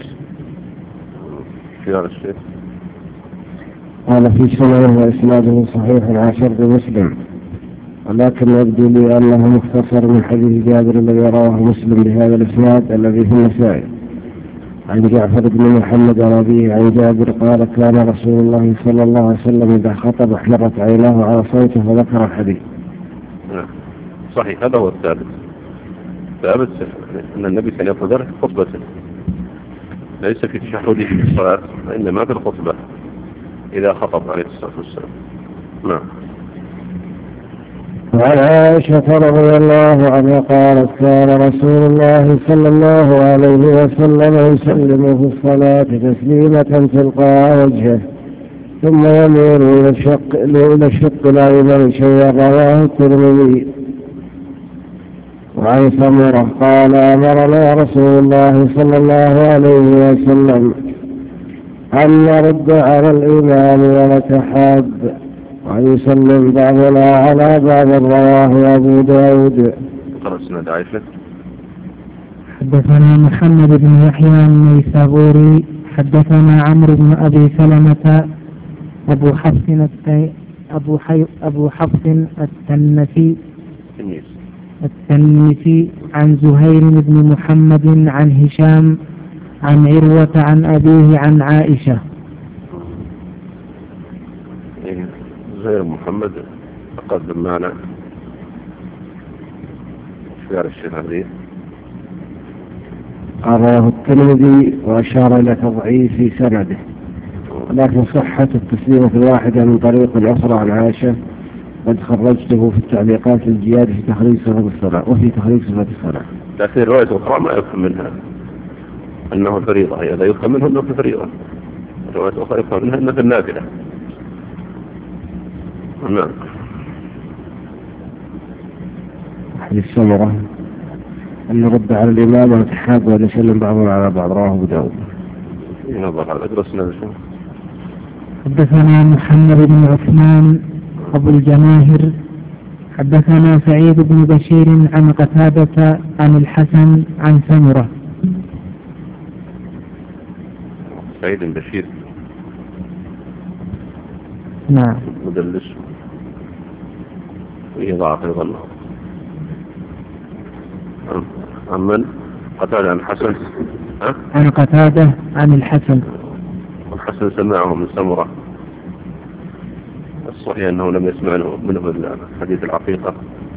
Speaker 1: قال في سنة وإسناده صحيح عن شرط مسلم، ولكن يبدو لي أنه مختصر من حديث جابر الذي رواه مسلم بهذا الإسناد الذي في النسائي عن جعفر بن محمد عن أبيه عن جابر قال كان رسول الله صلى الله عليه وسلم إذا خطب احمرت عيناه على صوته فذكر الحديث.
Speaker 3: صحيح، هذا هو الثابت. ثابت أن النبي كان يتذكر خطبته، ليس في تشهده في الصلاة وإنما في الخطبة. إذا خطب عليه الصلاة والسلام. نعم.
Speaker 1: وعن عائشة رضي الله عنها قالت كان رسول الله صلى الله عليه وسلم يسلم في الصلاة تسليمة تلقاء وجهه ثم يميل إلى الشق إلى الشق الأيمن شيئا رواه الترمذي. وعن سمرة قال أمرنا رسول الله صلى الله عليه وسلم أن نرد على الإمام ونتحاب ويسلم بعضنا على بعض. رواه أبو داود.
Speaker 3: قرأت عائشة.
Speaker 2: حدثنا محمد بن يحيى النيسابوري حدثنا عمرو بن أبي سلمة أبو حفص الت... أبو, حي... أبو حفص التنسي التنسي عن زهير بن محمد عن هشام عن عروة عن أبيه عن عائشة.
Speaker 3: زهير محمد تقدم معنا شعر الشيخ عليه.
Speaker 1: رواه الترمذي وأشار إلى تضعيف سنده، لكن صحة التسليمة الواحدة من طريق الأخرى عن عائشة قد خرجته في التعليقات الجياد في تخريج صفة الصلاة وفي تخريج صفة الصلاة.
Speaker 3: لكن رواية أخرى ما يفهم منها أنه فريضة، هذا يفهم منه أنه في فريضة. رواية أخرى يفهم منها أنه في النافلة. نعم.
Speaker 1: حديث سمرة أن نرد على الإمام ونتحاب ونسلم بعضنا على بعض. رواه أبو داود.
Speaker 3: ينظر على أدرسنا بشو.
Speaker 2: حدثنا محمد بن عثمان أبو الجماهر حدثنا سعيد بن بشير عن قتادة عن الحسن عن سمرة.
Speaker 3: سعيد بن بشير
Speaker 2: نعم
Speaker 3: مدلس ويضاعف أيضا. عن من؟ قتادة عن الحسن. أه؟
Speaker 2: عن قتادة عن الحسن.
Speaker 3: الحسن سمعه من سمرة. الصحيح أنه لم يسمع منه حديث العقيقة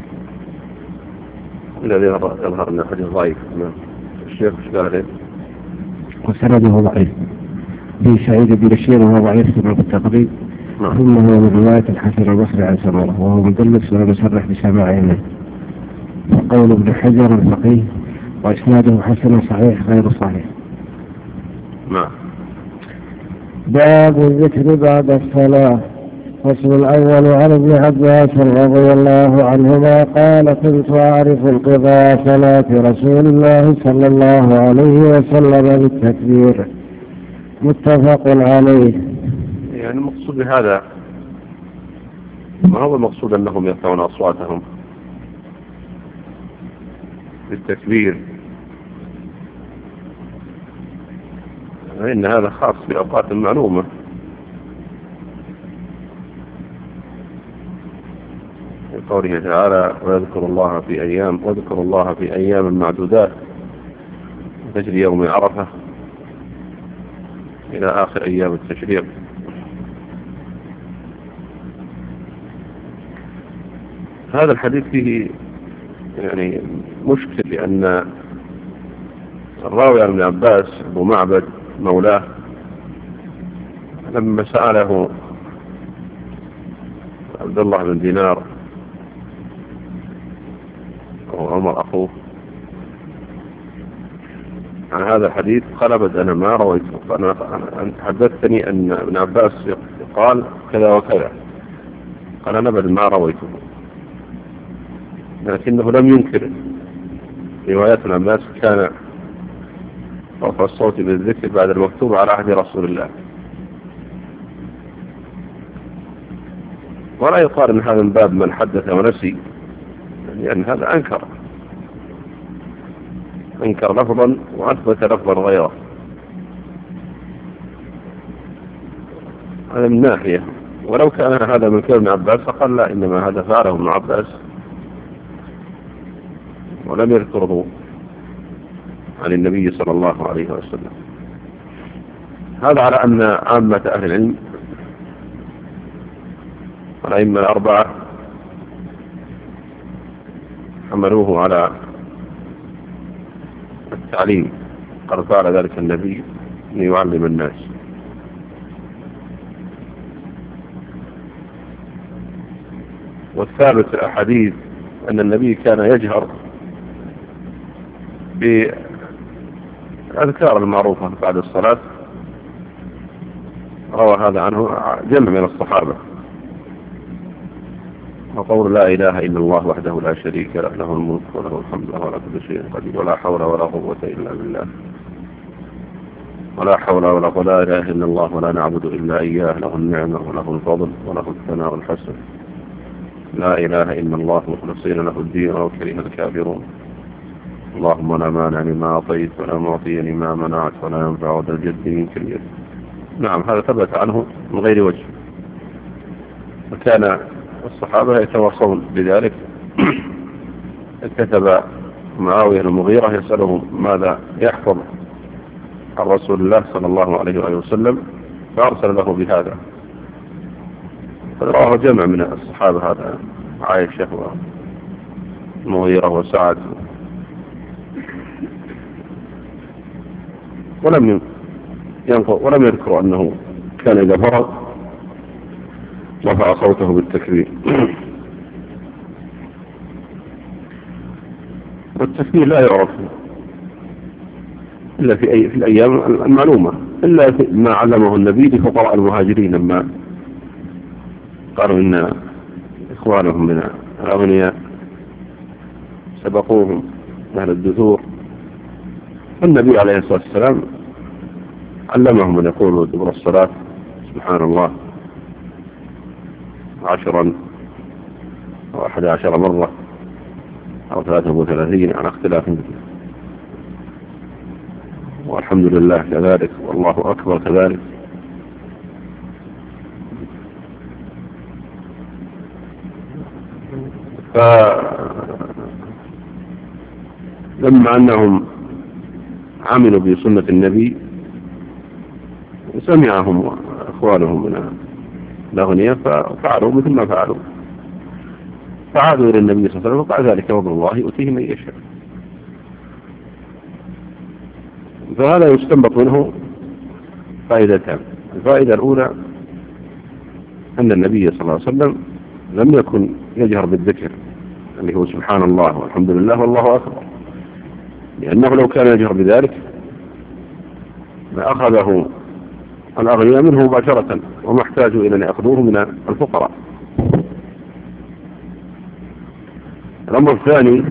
Speaker 3: الذي يظهر أنه حديث ضعيف. الشيخ ايش قال عليه؟
Speaker 1: وسنده ضعيف. في سعيد بن بشير وهو ضعيف في التقريب. ثم هو من رواية الحسن البصري عن سمرة وهو مدلس ولم يصرح بسماعه منه. وقول ابن حجر الفقيه وإسناده حسن صحيح غير صحيح.
Speaker 3: نعم.
Speaker 1: باب الذكر بعد الصلاة. فصل الأول عن ابن عباس رضي الله عنهما قال كنت أعرف انقضاء صلاة رسول الله صلى الله عليه وسلم بالتكبير. متفق عليه.
Speaker 3: يعني المقصود بهذا ما هو المقصود أنهم يرفعون أصواتهم بالتكبير، إن هذا خاص بأوقات معلومة. قوله تعالى ويذكر الله في أيام واذكر الله في أيام معدودات تجري يوم عرفة إلى آخر أيام التشريق. هذا الحديث فيه يعني مشكل، لأن الراوي عن ابن عباس أبو معبد مولاه لما سأله عبد الله بن دينار أو عمر أخوه عن هذا الحديث قال أبدا أنا ما رويته، فأنا حدثتني أن ابن عباس قال كذا وكذا، قال أنا أبدا ما رويته، لكنه لم ينكر روايات ابن عباس كان رفع الصوت بالذكر بعد المكتوب على عهد رسول الله. ولا يقال ان هذا من باب من حدث ونسي، لأن هذا أنكر أنكر لفظا وأثبت لفظا غيره. هذا من ناحية. ولو كان هذا من كلام ابن عباس فقال لا، إنما هذا فعله ابن عباس ولم يذكره عن النبي صلى الله عليه وسلم. هذا على أن عامة أهل العلم الأئمة الأربعة حملوه على التعليم، قد فعل ذلك النبي ليعلم الناس. والثابت في الأحاديث أن النبي كان يجهر بالأذكار المعروفة بعد الصلاة، روى هذا عنه جمع من الصحابة، وقول لا إله إلا الله وحده لا شريك له، له الملك وله الحمد وهو على كل شيء قدير، ولا حول ولا قوة إلا بالله، ولا حول ولا قوة لا إله إلا الله ولا نعبد إلا إياه، له النعمة وله الفضل وله الثناء الحسن، لا إله إلا الله مخلصين له الدين ولو كره الكافرون، اللهم لا مانع لما أعطيت ولا معطي لما منعت ولا ينفع ذا الجد منك اليد. نعم، هذا ثبت عنه من غير وجه، وكان الصحابة يتواصون بذلك. كتب معاوية المغيرة يسألهم ماذا يحفظ عن رسول الله صلى الله عليه وآله وسلم، فأرسل له بهذا، فرواه جمع من الصحابة، هذا عائشة والمغيرة وسعد، ولم ينقل ولم يذكر أنه كان إذا فرغ رفع صوته بالتكبير. والتكبير لا يعرف إلا في, أي في الأيام المعلومة، إلا ما علمه النبي لفقراء المهاجرين لما قالوا إن إخوانهم من الأغنياء سبقوهم أهل الدثور، النبي عليه الصلاة والسلام علمهم أن يقولوا دبر الصلاة سبحان الله عشرا أو أحد عشر مرة أو ثلاثة وثلاثين على اختلاف، والحمد لله كذلك، والله أكبر كذلك. فلما أنهم عملوا بسنة النبي سمعهم أخوانهم من الأغنياء ففعلوا مثل ما فعلوا، فعادوا إلى النبي صلى الله عليه وسلم وقال ذلك فضل الله يؤتيه من يشاء. فهذا يستنبط منه فائدتان. الفائدة الأولى أن النبي صلى الله عليه وسلم لم يكن يجهر بالذكر اللي هو سبحان الله والحمد لله والله أكبر، لأنه لو كان يجهر بذلك لأخذه الأغنياء منه مباشرة وما احتاجوا إلى أن يأخذوه من الفقراء. الأمر الثاني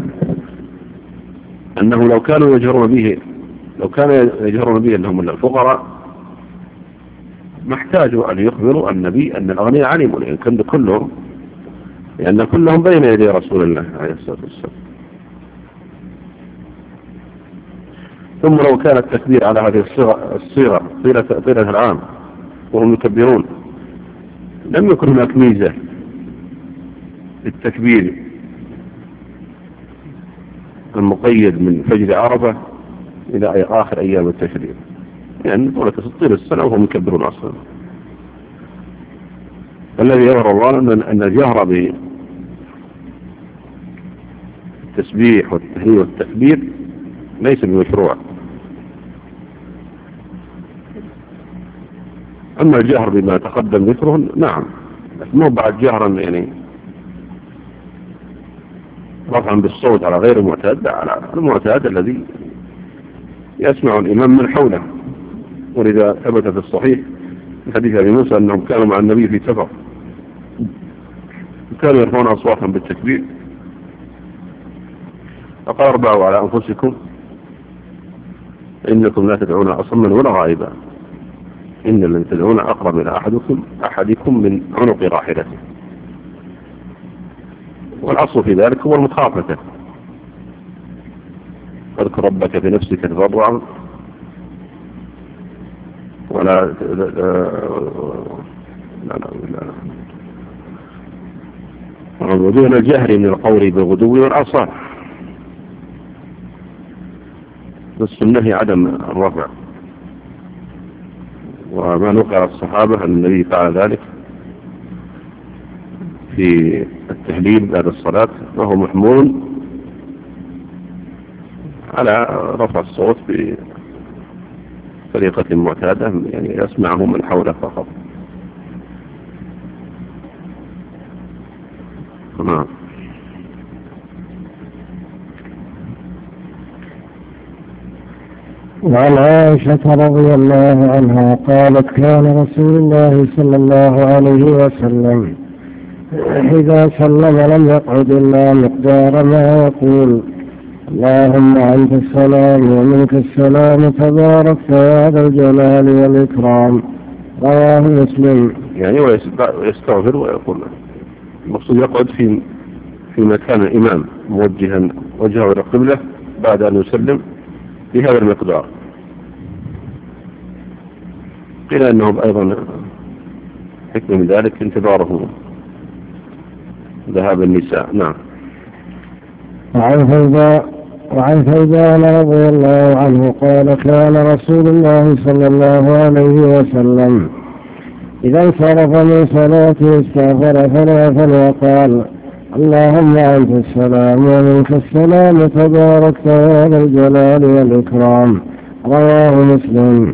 Speaker 3: أنه لو كانوا يجهرون به لو كان يجهرون به أنهم من الفقراء ما احتاجوا أن يخبروا النبي أن الأغنياء علموا، لأن كان كلهم لأن كلهم بين يدي رسول الله عليه الصلاة والسلام. ثم لو كان التكبير على هذه الصيغة الصيغة طيلة طيلة العام وهم يكبرون لم يكن هناك ميزة للتكبير المقيد من فجر عرفة إلى آخر أيام التشريق، يعني طولة طيلة السنة وهم يكبرون أصلا. الذي يظهر الله أن الجهر بالتسبيح والتهليل والتكبير ليس بمشروع. أما الجهر بما تقدم ذكره نعم، مو بعد جهرا يعني رفعا بالصوت على غير المعتاد، على المعتاد الذي يسمع الإمام من حوله. ولذا ثبت في الصحيح في حديث أبي موسى أنهم كانوا مع النبي في سفر كانوا يرفعون أصواتهم بالتكبير، فقال اربعوا على أنفسكم إنكم لا تدعون أصما ولا غائبا، إن الذي تدعون أقرب إلى أحدكم أحدكم من عنق راحلته. والأصل في ذلك هو المخافة، اذكر ربك في نفسك تضرعا ولا لا لا لا ودون الجهر من القول بالغدو والآصال، بس النهي عدم الرفع. وما نقل الصحابة أن النبي فعل ذلك في التهليل بعد الصلاة، وهو محمول على رفع الصوت بطريقة معتادة، يعني يسمعه من حوله فقط. نعم.
Speaker 1: وعن عائشة رضي الله عنها قالت كان رسول الله صلى الله عليه وسلم إذا سلم لم يقعد إلا مقدار ما يقول اللهم أنت السلام ومنك السلام تبارك يا ذا الجلال والإكرام. رواه مسلم.
Speaker 3: يعني ويستغفر ويقول المقصود يقعد في في مكان الإمام موجها وجهه إلى القبلة بعد أن يسلم بهذا المقدار. قيل أنه أيضا حكم من ذلك انتظاره ذهاب النساء. نعم.
Speaker 1: وعن فوزان وعن فوزان رضي الله عنه قال كان رسول الله صلى الله عليه وسلم إذا انصرف من صلاته استغفر ثلاثا وقال اللهم أنت السلام ومنك السلام تبارك يا ذا الجلال والإكرام. رواه مسلم.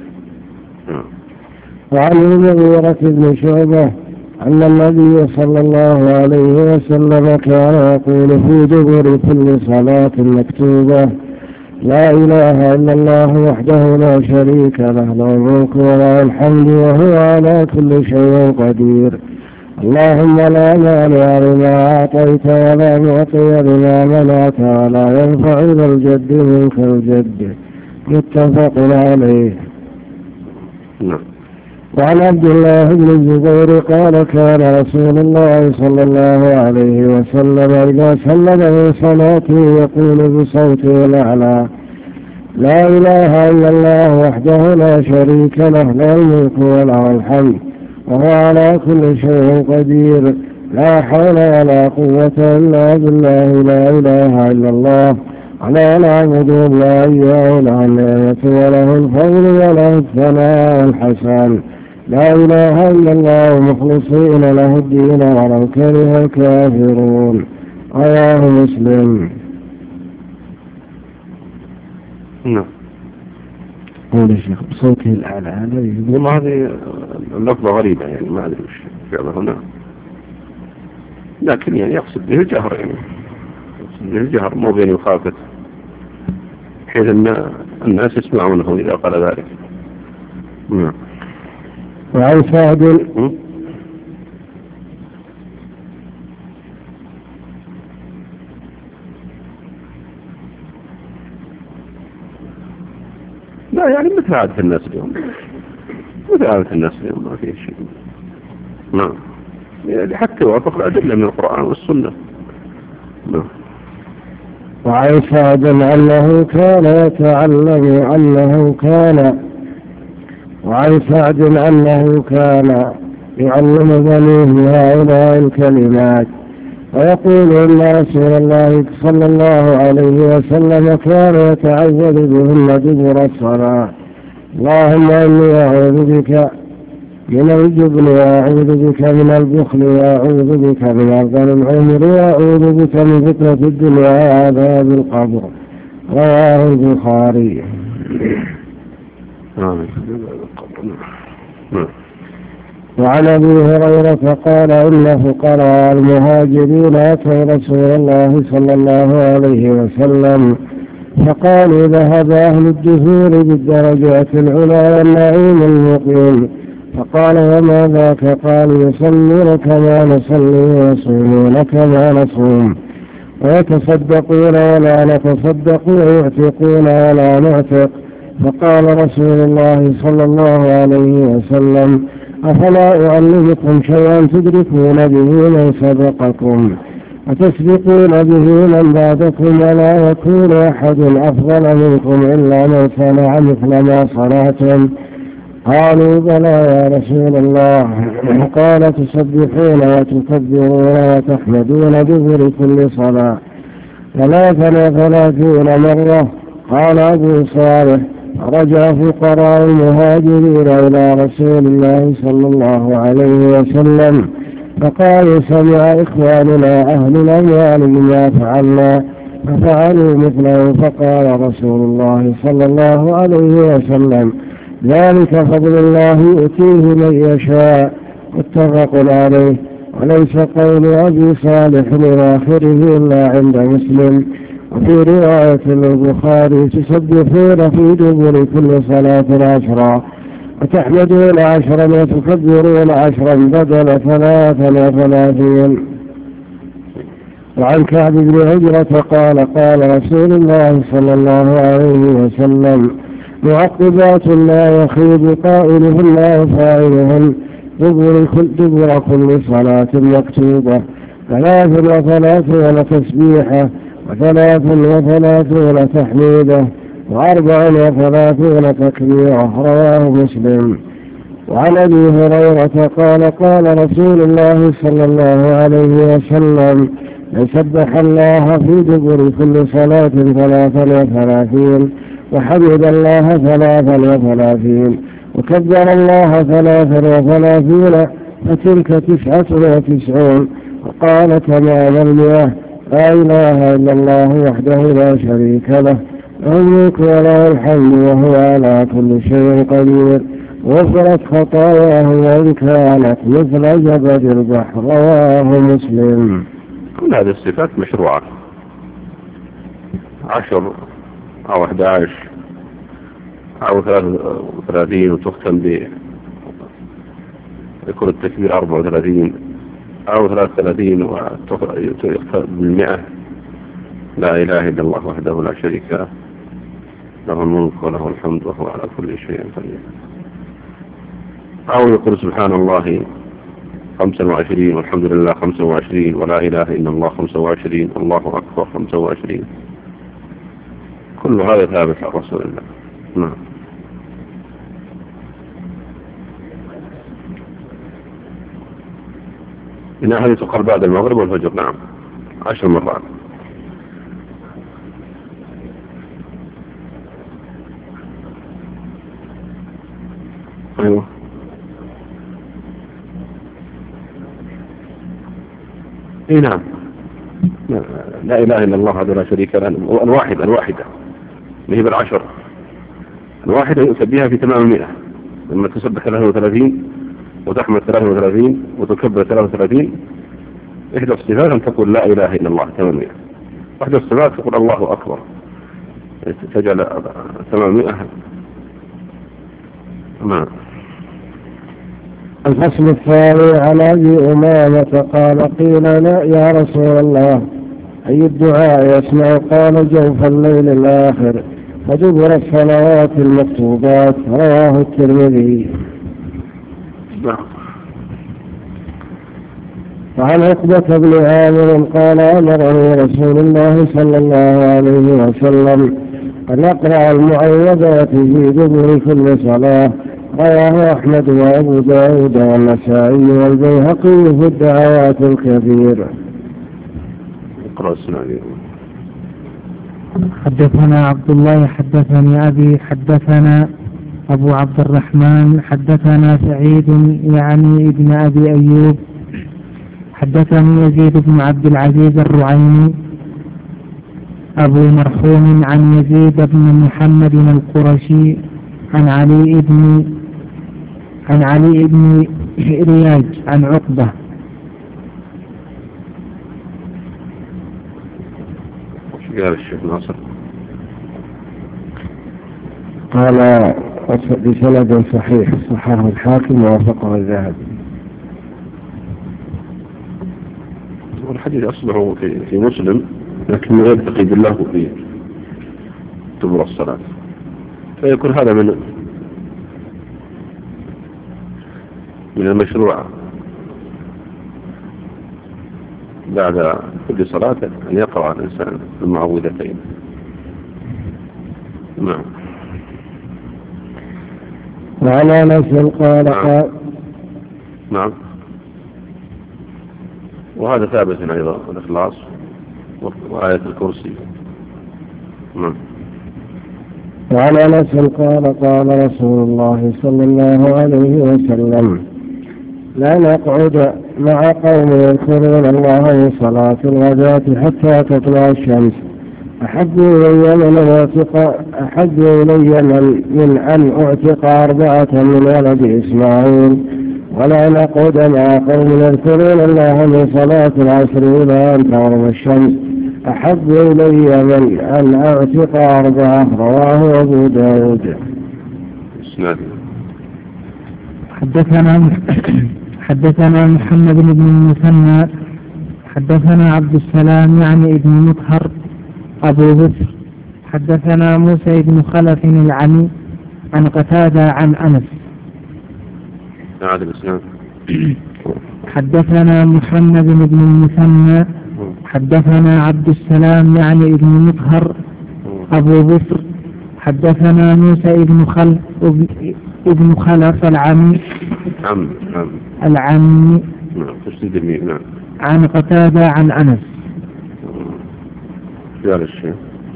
Speaker 1: وعن المغيرة بن شعبة أن النبي صلى الله عليه وسلم كان يقول في دبر كل صلاة مكتوبة لا إله إلا الله وحده لا شريك له له الملك وله الحمد وهو على كل شيء قدير اللهم لا مانع لما أعطيت ولا معطي لما منعت ولا ينفع ذا الجد منك الجد. متفق عليه.
Speaker 3: نعم.
Speaker 1: وعن عبد الله بن الزبير قال كان رسول الله صلى الله عليه وسلم إذا سلم من صلاته يقول بصوته الأعلى لا إله إلا الله وحده لا شريك له له الملك وله الحمد وهو على كل شيء قدير لا حول ولا قوة إلا بالله لا إله إلا الله ولا نعبد إلا إياه له النعمة وله الفضل وله الثناء الحسن لا إله إلا الله مخلصين له الدين ولو كره الكافرون. رواه مسلم.
Speaker 3: نعم.
Speaker 1: قول الشيخ بصوته الأعلى
Speaker 3: هذا هذه اللفظة غريبة يعني ما أدري وش فعله هنا لكن يعني يقصد به الجهر يعني يقصد به الجهر مو بين يخافت بحيث أن الناس يسمعونه إذا قال ذلك. نعم.
Speaker 1: وعن سعد
Speaker 3: لا يعني مثل عادة الناس اليوم مثل عادة الناس اليوم ما فيه شيء. نعم. يعني حتى يوافق الأدلة من القرآن والسنة. نعم.
Speaker 1: وعن سعد أنه كان يتعلم أنه كان وعن سعد أنه كان يعلم بنيه هؤلاء الكلمات ويقول إن رسول الله صلى الله عليه وسلم كان يتعوذ بهن دبر الصلاة اللهم إني أعوذ بك من الجبن وأعوذ بك من البخل وأعوذ بك من أرذل العمر وأعوذ بك من فتنة الدنيا وعذاب القبر. رواه البخاري. وعن أبي هريرة قال إن فقراء المهاجرين أتوا رسول الله صلى الله عليه وسلم فقالوا ذهب أهل الدثور بالدرجات العلى والنعيم المقيم فقال وما ذاك قالوا يصلون كما نصلي ويصومون كما نصوم ويتصدقون ولا نتصدق ويعتقون ولا نعتق. فقال رسول الله صلى الله عليه وسلم أفلا أعلمكم شيئا تدركون به من سبقكم وتسبقون به من بعدكم ولا يكون أحد أفضل منكم إلا من صنع مثل ما صنعتم. قالوا بلى يا رسول الله. قال تسبحون وتكبرون وتحمدون دبر كل صلاة ثلاثا وثلاثين مرة. قال أبو صالح رجع فقراء المهاجرين إلى رسول الله صلى الله عليه وسلم فقالوا سمع إخواننا أهل الأموال بما فعلنا ففعلوا مثله فقال رسول الله صلى الله عليه وسلم ذلك فضل الله يؤتيه من يشاء. متفق عليه. وليس قول أبي صالح لآخره إلا عند مسلم. وفي رواية للبخاري تسبحون في دبر كل صلاة عشرا وتحمدون عشرا وتكبرون عشرا بدل ثلاثا وثلاثين. وعن كعب بن عجرة قال قال رسول الله صلى الله عليه وسلم معقبات لا يخيب قائلهن وفاعلهن دبر كل, دبر كل صلاة مكتوبة ثلاث وثلاثون تسبيحة وثلاث وثلاثون تحميدة وأربع وثلاثون تكبيرة. رواه مسلم. وعن أبي هريرة قال قال رسول الله صلى الله عليه وسلم من سبح الله في دبر كل صلاة ثلاثا وثلاثين وحمد الله ثلاثا وثلاثين وكبر الله ثلاثا وثلاثين فتلك تسعة وتسعون. وقال تمام المئة لا إله إلا الله وحده لا شريك له له الملك وله الحمد وهو على كل شيء قدير وغفرت خطاياه وإن كانت مثل زبد البحر. رواه مسلم.
Speaker 3: كل هذه الصفات مشروعة عشر أو أحد عشر أو ثلاثة وثلاثين وتختم بكل التكبير أربعة وثلاثين أو ثلاثة وثلاثين وتختم بالمئة. لا إله إلا الله وحده لا شريك له له الملك وله الحمد وهو على كل شيء قدير. أو يقول سبحان الله خمسا وعشرين والحمد لله خمسا وعشرين ولا إله إلا الله خمسا وعشرين الله أكبر خمسا وعشرين. كل هذا ثابت عن رسول الله. نعم. إن هذه تقال بعد المغرب والفجر. نعم عشر مرات. أيوه اي نعم. لا اله الا الله وحده لا شريك له الواحدة الواحدة اللي هي بالعشر. الواحدة يسبيها في تمام المئة لما تسبح ثلاثة وثلاثين وتحمد ثلاثة وثلاثين وتكبر ثلاثة وثلاثين. إحدى الصفات أن تقول لا إله إلا الله تمام مئة. واحدى الصفات تقول الله أكبر تجعل تمام مئة. نعم.
Speaker 1: الفصل الثاني عن أبي أمامة قال قيل لا يا رسول الله أي الدعاء يسمع؟ قال جوف الليل الآخر فدبر الصلوات المكتوبات. رواه الترمذي. وعن عقبة بن عامر قال أمرني رسول الله صلى الله عليه وسلم أن أقرأ المعوذات في دبر كل صلاة. رواه أحمد وأبو داود والنسائي والبيهقي في الدعوات الكبيرة.
Speaker 2: حدثنا عبد الله حدثني أبي حدثنا أبو عبد الرحمن حدثنا سعيد يعني ابن أبي أيوب حدثني يزيد بن عبد العزيز الرعيني أبو مرحوم عن يزيد بن محمد القرشي عن علي بن عن علي بن رياج عن عقبة.
Speaker 3: وش قال الشيخ ناصر؟
Speaker 1: قال بسند صحيح صححه الحاكم ووافقه الذهبي.
Speaker 3: والحديث أصله في, في مسلم لكن من غير تقييد الله في دبر الصلاة. فيكون هذا من من المشروع بعد كل صلاة أن يقرأ الإنسان المعوذتين. نعم.
Speaker 1: وعلى نفس قال
Speaker 3: نعم. نعم. وهذا ثابت أيضا الإخلاص وآية الكرسي. نعم.
Speaker 1: وعلى نفس قال قال رسول الله صلى الله عليه وسلم لا نقعد مع قوم يذكرون الله في صلاة الغداة حتى تطلع الشمس أحب إلي من أعتق أحب إلي من, من أن أعتق أربعة من ولد إسماعيل ولأن أقعد مع قوم يذكرون الله من صلاة العصر إلى أن تغرب الشمس أحب إلي من أن أعتق أربعة. رواه أبو داود.
Speaker 2: حدثنا حدثنا محمد بن المثنى حدثنا عبد السلام يعني ابن مطهر أبو بكر حدثنا موسى بن خلف العمي عن قتادة عن أنس.
Speaker 3: حدثنا
Speaker 2: محمد بن المثنى حدثنا عبد السلام يعني ابن مطهر أبو بكر حدثنا موسى بن خلف ابن خلف العمي
Speaker 3: عم عم
Speaker 2: العمي
Speaker 3: نعم
Speaker 2: عن قتادة عن أنس.
Speaker 3: قال الشيخ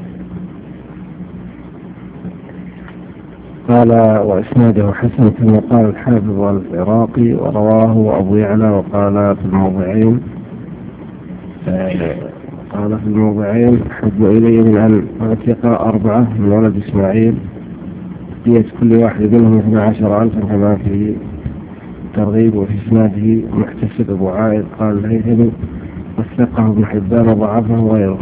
Speaker 1: قال وإسناده حسن كما قال الحافظ العراقي ورواه أبو يعلى وقال في الموضعين قال في الموضعين أحب إلي من أن أعتق أربعة من ولد إسماعيل دية كل واحد منهم اثنا عشر ألفا كما في الترغيب. وفي إسناده محتسب أبو عائد قال الهيثمي وثقه ابن حبان وضعفه وغيره.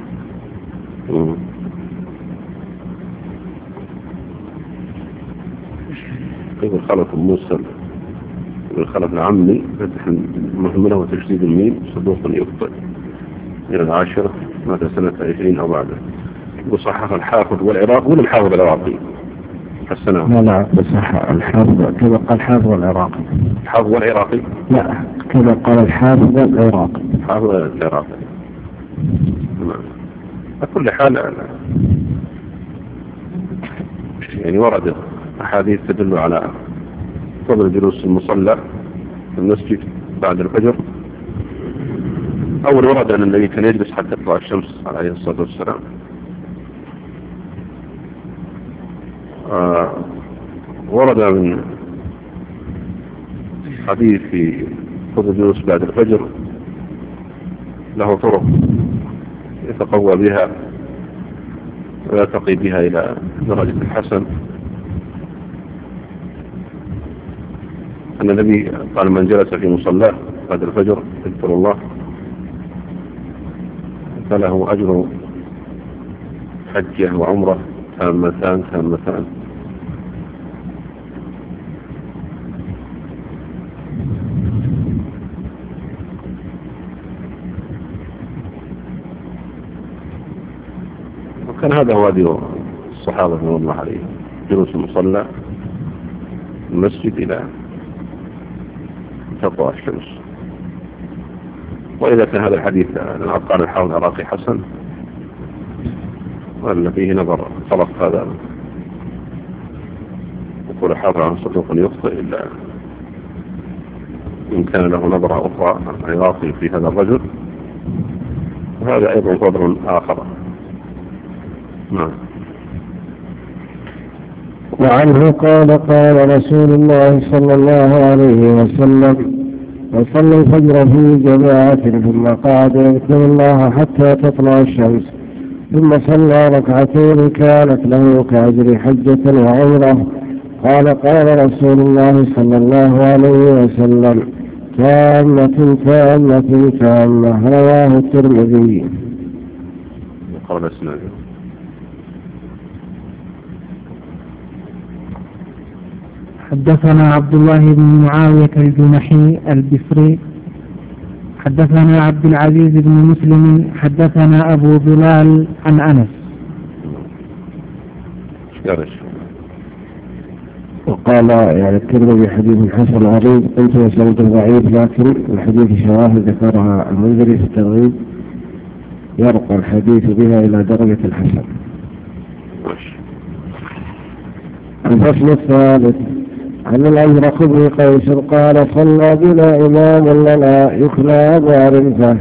Speaker 3: كيف الخلف الموصل والخلف العمي فتح المهملة وتشديد الميم صدوق يخطئ إلى العاشرة مات سنة عشرين أو بعده. وصحح الحافظ والعراق ولا الحافظ العراقي حسنا؟
Speaker 1: لا لا بصح الحافظ كما قال الحافظ العراقي.
Speaker 3: الحافظ والعراقي؟
Speaker 1: لا كما قال الحافظ العراقي.
Speaker 3: الحافظ العراقي. نعم. على كل حال يعني ورد أحاديث تدل على فضل جلوس المصلى في المسجد بعد الفجر. أول ورد أن النبي كان يجلس حتى تطلع الشمس عليه الصلاة والسلام. آه ورد من حديث في فضل جلوس بعد الفجر له طرق يتقوى بها ويرتقي بها إلى درجة الحسن. أن النبي قال من جلس في مصلاه بعد الفجر يذكر الله فله أجر حجة وعمرة تامتان تامتان. وكان هذا هو هدي الصحابة رضي الله عليهم جلوس المصلى المسجد إلى تطلع الشمس. وإذا كان هذا الحديث قال الحافظ العراقي حسن وأن فيه نظر خلق هذا يقول الحافظ عن صدوق يخطئ إلا إن كان له نظرة أخرى عراقي في هذا الرجل وهذا أيضا فضل آخر. نعم.
Speaker 1: وعنه قال قال رسول الله صلى الله عليه وسلم وصلى الفجر في جماعة ثم قعد يذكر الله حتى تطلع الشمس ثم صلى ركعتين كانت له كأجر حجة وعمرة. قال قال رسول الله صلى الله عليه وسلم تامة تامة تامة. رواه الترمذي.
Speaker 3: قال اسناده
Speaker 2: حدثنا عبد الله بن معاوية الجمحي البصري حدثنا عبد العزيز بن مسلم حدثنا أبو بلال عن أنس.
Speaker 1: وقال يعني الترمذي حديث حسن غريب قلت وسند ضعيف لكن الحديث شواهد ذكرها المنذري في الترغيب يرقى الحديث بها إلى درجة الحسن. الفصل الثالث عن الأزرق بن قيس قال صلى بنا إمام لنا يخلى بارنفه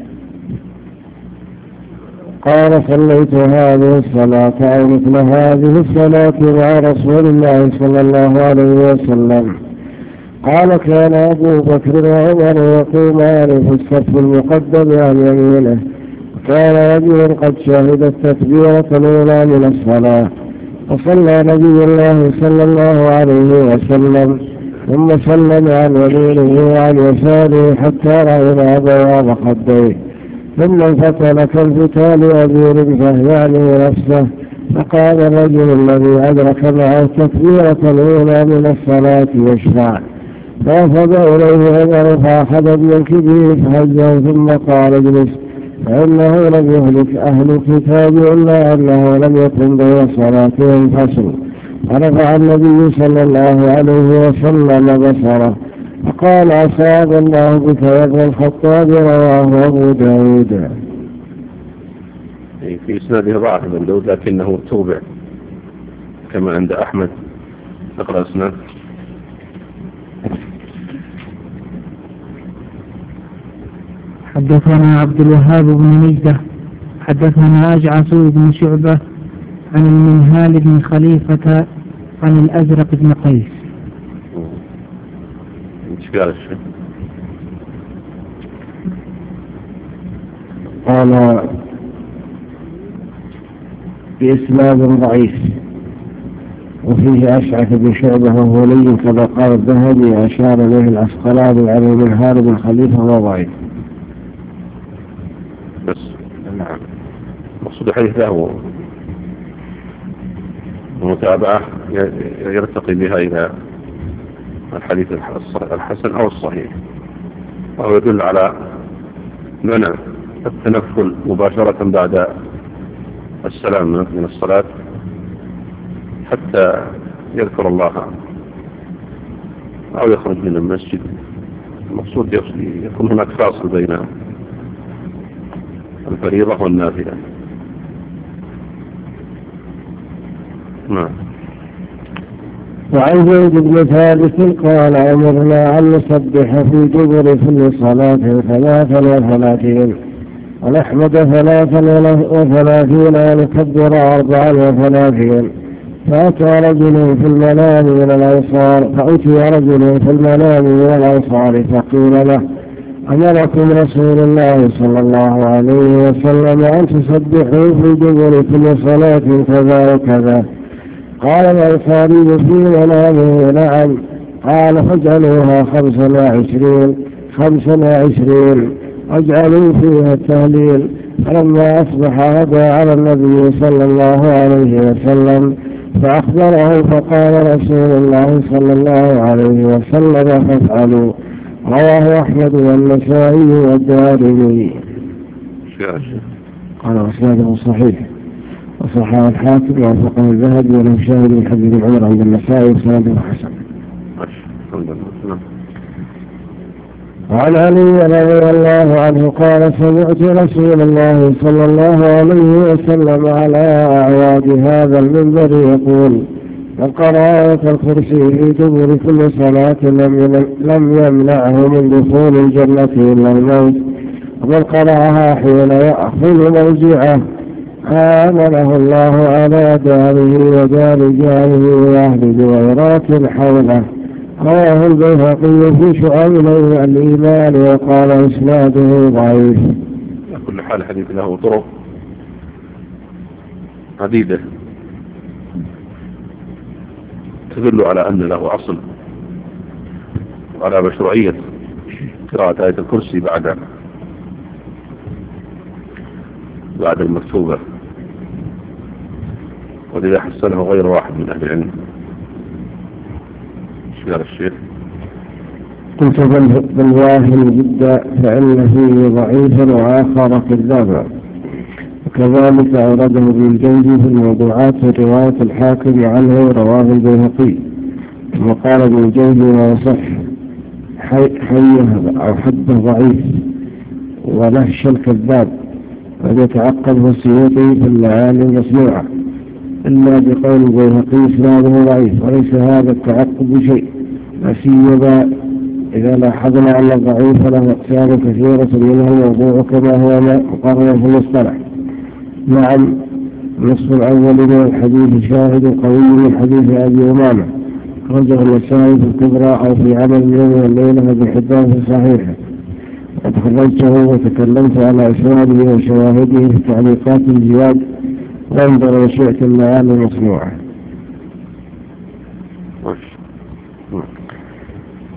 Speaker 1: قال صليت هذه الصلاة أو مثل هذه الصلاة مع رسول الله صلى الله عليه وسلم. قال كان أبو بكر وعمر يقومان في الصف المقدم عن يمينه وكان رجل قد شهد التكبيرة الأولى من الصلاة. وصلى نبي الله صلى الله عليه وسلم ثم سلم عن يمينه وعن يساره حتى رأينا بياض خديه، ثم انفتل كانفتال أبي رمحة يعني نفسه. فقال الرجل الذي أدرك معه التكبيرة الأولى من الصلاة يشفع، فأخذ إليه عمر فأخذ بينكبه فهزه ثم قال اجلس، فإنه لم يهلك أهل الكتاب إلا أنه لم يكن بين صلاتهم فصل. فرفع النبي صلى الله عليه وسلم بصره فقال أصاب الله بك يا ابن الخطاب. رواه أبو داود.
Speaker 3: في إسناده ضعف ابن داود لكنه توبع كما عند أحمد. نقرأ اسناد.
Speaker 2: حدثنا عبد الوهاب بن نجدة حدثنا أجعث بن شعبة عن المنهال بن خليفة عن الأزرق بن قيس.
Speaker 3: إشكال الشيء.
Speaker 1: قال بإسناد ضعيف وفيه أشعث بن شعبة وهو لين كما قال الذهبي أشار إليه العسقلاني عن المنهال بن خليفة وهو ضعيف.
Speaker 3: بس نعم مقصود الحديث له متابعة يرتقي بها إلى الحديث الحسن أو الصحيح، وهو يدل على منع التنفل مباشرة بعد السلام من الصلاة حتى يذكر الله أو يخرج من المسجد. المقصود يكون هناك فاصل بين الفريضة والنافلة. نعم.
Speaker 1: وعن زيد بن ثابت قال أمرنا أن نسبح في دبر كل صلاة ثلاثا وثلاثين ونحمد ثلاثا وثلاثين ونكبر أربعا وثلاثين. فأتى رجل في المنام من الأنصار فأتي رجل في المنام من الأنصار فقيل له أمركم رسول الله صلى الله عليه وسلم أن تسبحوا في دبر كل صلاة كذا وكذا. قال الأنصاري في منامه نعم. قال فاجعلوها خمسا وعشرين خمسا وعشرين واجعلوا فيها التهليل. فلما أصبح غدا على النبي صلى الله عليه وسلم فأخبره فقال رسول الله صلى الله عليه وسلم فافعلوا. رواه أحمد والنسائي والدارمي. قال وسنده صحيح وصححه الحاكم ووافقه الذهبي وله شاهد من حديث عمر عند النسائي وسنده حسن. وعن علي رضي الله عنه قال سمعت رسول الله صلى الله عليه وسلم على أعواد هذا المنبر يقول من قرأ آية الكرسي في دبر كل صلاة لم يمنعه من دخول الجنة إلا الموت، ومن قرأها حين يأخذ موجعه آمنه الله على داره ودار جاره وأهل دويرات حوله. رواه البيهقي في شعب الإيمان وقال إسناده ضعيف.
Speaker 3: على كل حال حديث له طرق عديدة تدل على أن له أصل وعلى مشروعية قراءة آية الكرسي بعد بعد المكتوبة، ولذا حسنه غير واحد من أهل العلم. ايش قال الشيخ؟
Speaker 1: قلت بالواهن جدا فإن فيه ضعيفا وآخر كذابا، وكذلك أورده ابن الجوزي في الموضوعات في رواية الحاكم عنه رواه البيهقي. وقال ابن الجوزي ويصح حيه أو حده ضعيف ونهش الكذاب، وقد يتعقبه السيوطي في الليالي المسموعة إلا بقول البيهقي إسناده ضعيف، وليس هذا التعقب بشيء، لا سيما إذا لاحظنا أن الضعيف له أقسام كثيرة منها الموضوع كما هو مقرر في المصطلح. نعم، النصف الأول من الحديث شاهد قوي من حديث أبي أمامة رجع النسائي في الكبرى أو في عمل اليوم والليلة وابن حبان في صحيحه، وقد خرجته وتكلمت على إسناده وشواهده في تعليقات الجواد، وانظر وشئت المعاني المصنوعة.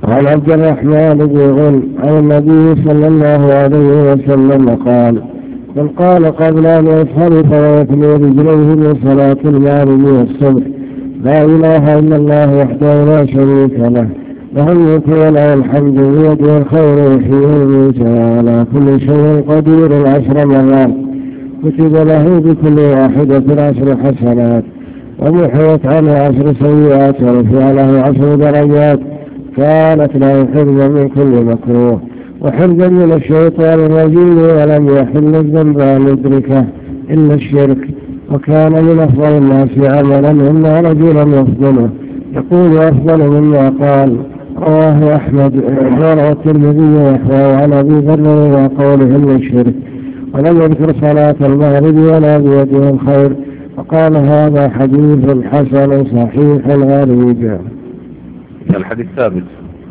Speaker 1: عن عبد الرحمن بن غل عن النبي صلى الله عليه وسلم قال: من قال قبل أن ينصرف ويثني رجليه من صلاة المغرب والصبح: لا إله إلا الله وحده لا شريك له، له الملك وله الحمد بيده الخير يحيي ويميت وعلى كل شيء قدير عشر مرات، كتب له بكل واحدة عشر حسنات، ومحيت عنه عشر سيئات، ورفع له عشر درجات، كانت له حفظا من كل مكروه وحفظا من الشيطان الرجيم، ولم يحل الذنب أن يدركه إلا الشرك. وكان من أفضل الناس عملا إلا رجلا يفضله يقول أفضل مما قال. رواه أحمد وروى الترمذي وحواه عن أبي ذر وقوله إلا الشرك، ولم يذكر صلاة المغرب ولا بيده الخير، وقال هذا حديث حسن صحيح غريب.
Speaker 3: الحديث ثابت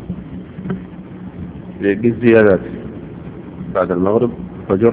Speaker 3: بالزيادات بعد المغرب فجر،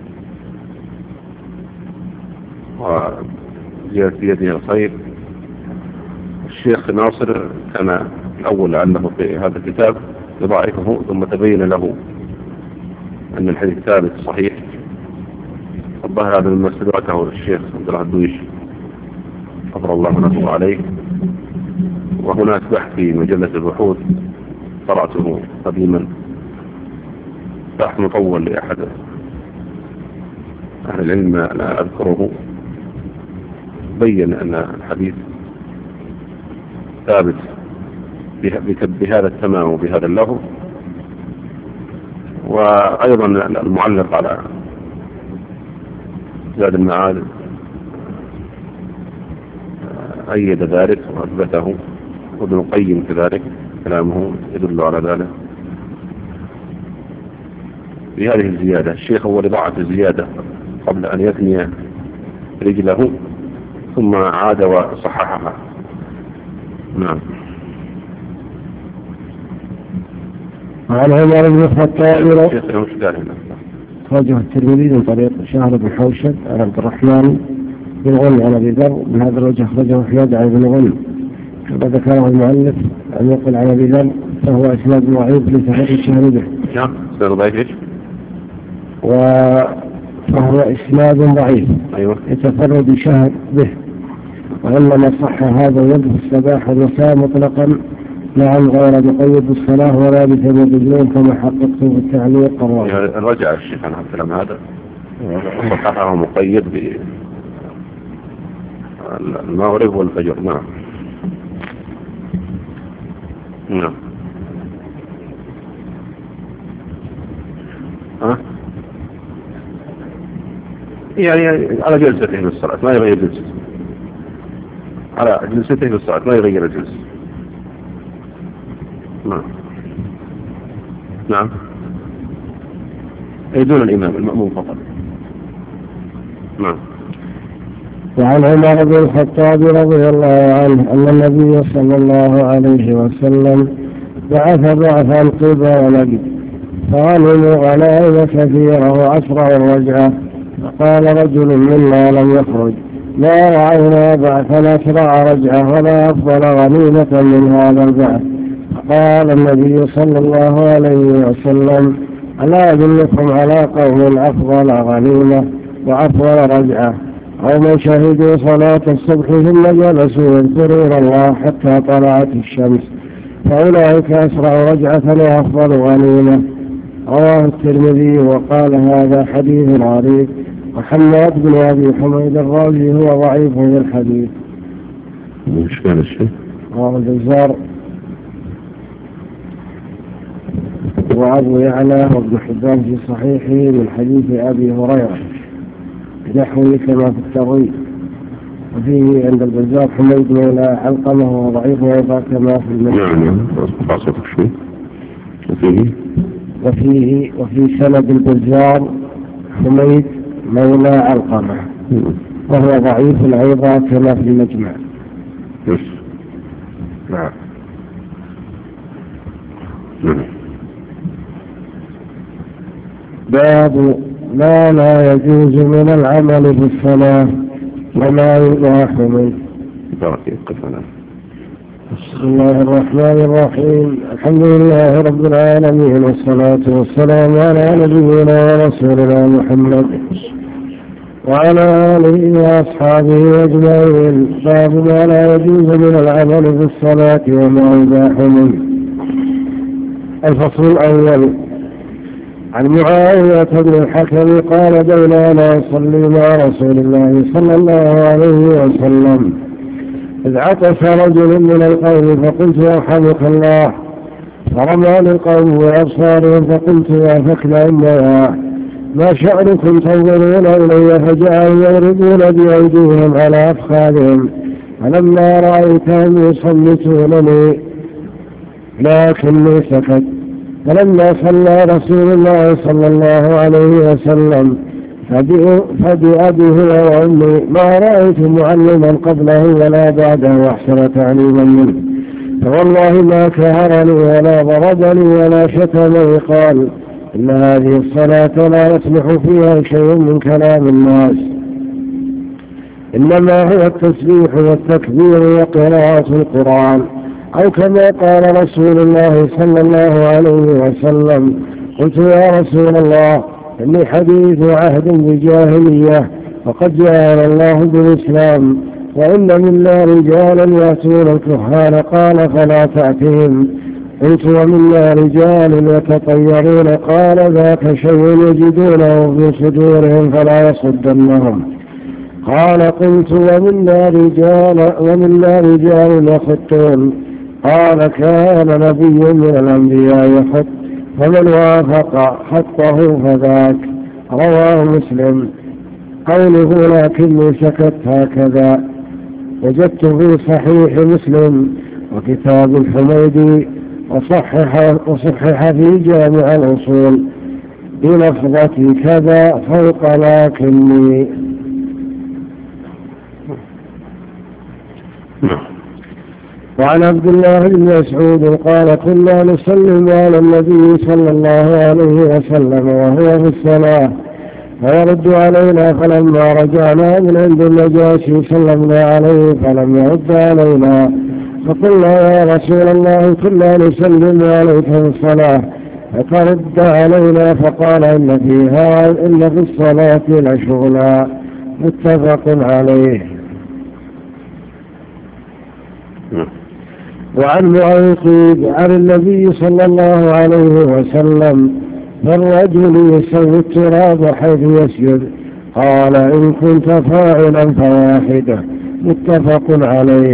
Speaker 3: وزيادة بيده الخير. الشيخ ناصر كان الأول لعله في هذا الكتاب يضاعفه، ثم تبين له أن الحديث ثابت صحيح. الظاهر هذا مما استدركه الشيخ عبد الله الدويش غفر الله نصر عليه. وهناك بحث في مجلة البحوث قرأته قديما، بحث مطول لأحد أهل العلم لا أذكره، بين أن الحديث ثابت بهذا التمام وبهذا اللفظ. وأيضا المعلق على زاد المعاد أيد ذلك وأثبته، وابن القيم كذلك كلامه يدل على ذلك بهذه الزيادة. الشيخ هو ضاعف الزيادة قبل أن يثني رجله ثم عاد وصححها. نعم.
Speaker 1: وعن عمر بن الخطاب
Speaker 3: رجل
Speaker 1: الترمذي من طريق شهر بن حوشب عن عبد الرحمن بن غل عن أبي ذر من هذا الوجه أخرجه أحمد عن ابن غل، كما ذكره المؤلف أن يقول عن أبي ذر فهو إسناد ضعيف لتفرد شاهده.
Speaker 3: نعم إسناد ضعيف
Speaker 1: وفهو إسناد ضعيف
Speaker 3: أيوة
Speaker 1: يتفرد شاهد به، وإنما صح هذا يد الصباح والمساء مطلقا، نعم غير مقيد بالصلاة ولا بثبت الجنون كما حققته في التعليق الرابع.
Speaker 3: رجع الشيخ عن الكلام هذا صححه مقيد بالمغرب والفجر. نعم نعم. ها يعني على جلسته في الصلاة ما يغير جلسته، على جلسته في الصلاة ما يغير الجلسة. نعم نعم أي دون الإمام المأموم فقط. نعم.
Speaker 1: وعن عمر بن الخطاب رضي الله عنه أن النبي صلى الله عليه وسلم بعث بعثا قبى نجد فغنموا غنائم كثيرة وأسرعوا الرجعة، فقال رجل منا لم يخرج: لا رأينا بعثا أسرع رجعة ولا أفضل غنيمة من هذا البعث. فقال النبي صلى الله عليه وسلم: ألا أدلكم على قوم أفضل غنيمة وأفضل رجعة؟ قوم شهدوا صلاة الصبح ثم جلسوا يذكرون الله حتى طلعت الشمس، فأولئك أسرع رجعة وأفضل غنيمة. رواه الترمذي وقال هذا حديث غريب. محمد بن أبي حميد الرازي هو ضعيف في الحديث.
Speaker 3: مش كان الشيء
Speaker 1: رواه البزار وأبو يعلى وابن حبان في صحيحه من حديث أبي هريرة نحوه كما في الترغيب. وفيه عند البزار حميد مولى علقمة وهو ضعيف أيضا كما في المسجد.
Speaker 3: نعم خاصة شوي. وفيه
Speaker 1: وفيه وفي سند البزار حميد مولى علقمة وهو ضعيف أيضا كما في المجمع.
Speaker 3: يس. نعم. نعم.
Speaker 1: باب ما لا يجوز من العمل بالصلاة وما يباح منه.
Speaker 3: بارك قفنا.
Speaker 1: بسم الله الرحمن الرحيم. الحمد لله رب العالمين، والصلاة والسلام على نبينا ورسولنا محمد وعلى آله وأصحابه أجمعين. باب ما لا يجوز من العمل في الصلاة وما يباح منه. الفصل الأول. عن معاوية بن الحكم قال: بينما نصلي مع رسول الله صلى الله عليه وسلم إذ عطس رجل من القوم فقلت: يرحمك الله. فرماني القوم بأبصارهم فقلت: يا فكل إنها ما شأنكم تنظرون إلي؟ فجعلوا يضربون بأيديهم على أفخاذهم، فلما رأيتهم يصمتونني لكني سكت. فلما صلى رسول الله صلى الله عليه وسلم فبأبي هو وأمي ما رأيت معلما قبله ولا بعده أحسن تعليما منه، فوالله ما كهرني ولا ضربني ولا شتمني. قال: إن هذه الصلاة لا يصلح فيها شيء من كلام الناس، إنما هو التسبيح والتكبير وقراءة القرآن، أو كما قال رسول الله صلى الله عليه وسلم. قلت: يا رسول الله، إني حديث عهد بجاهلية، وقد جاءنا الله بالإسلام، وإن منا رجالا يأتون الكهان. قال: فلا تأتهم. قلت: ومنا رجال يتطيرون. قال: ذاك شيء يجدونه في صدورهم فلا يصدنهم. قال: قلت: ومنا رجال ومنا رجال يخطون. قال: كان نبي من الأنبياء يخط، فمن وافق خطه فذاك. رواه مسلم. قوله لكني سكت هكذا وجدت في صحيح مسلم وكتاب الحميدي، وصحح, وصحح في جامع الأصول بلفظة كذا فوق لكني. وعن عبد الله بن مسعود قال: كنا نسلم على النبي صلى الله عليه وسلم وهو في الصلاة فيرد علينا، فلما رجعنا من عند النجاشي سلمنا عليه فلم يرد علينا، فقلنا: يا رسول الله، كنا نسلم عليك في الصلاة فترد علينا. فقال: إن فيها إن في الصلاة لشغلا. متفق عليه. وعن معيقيب عن النبي صلى الله عليه وسلم: فالرجل يسوي التراب حيث يسجد. قال: إن كنت فاعلا فواحدة. متفق عليه.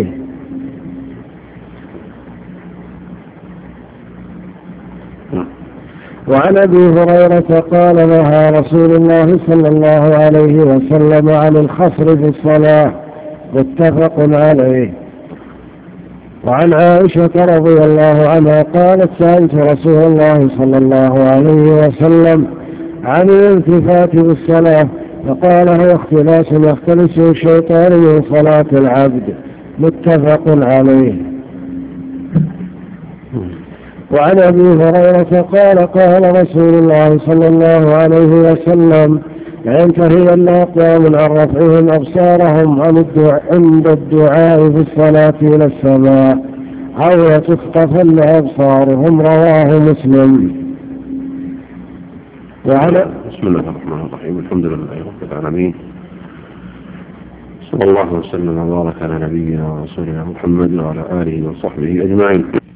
Speaker 1: وعن أبي هريرة قال: نهى رسول الله صلى الله عليه وسلم عن الخصر في الصلاة. متفق عليه. وعن عائشة رضي الله عنها قالت: سألت رسول الله صلى الله عليه وسلم عن الالتفات بالصلاة، فقال: هو اختلاس يختلسه الشيطان من صلاة العبد. متفق عليه. وعن أبي هريرة قال: قال رسول الله صلى الله عليه وسلم: ينتهين أقوام عن رفعهم أبصارهم عند الدعاء في الصلاة إلى السماء، أو يتخطفن أبصارهم. رواه مسلم.
Speaker 3: وعلى بسم الله الرحمن الرحيم. الحمد لله رب العالمين، صلى الله وسلم وبارك على نبينا ورسولنا محمد وعلى آله وصحبه أجمعين.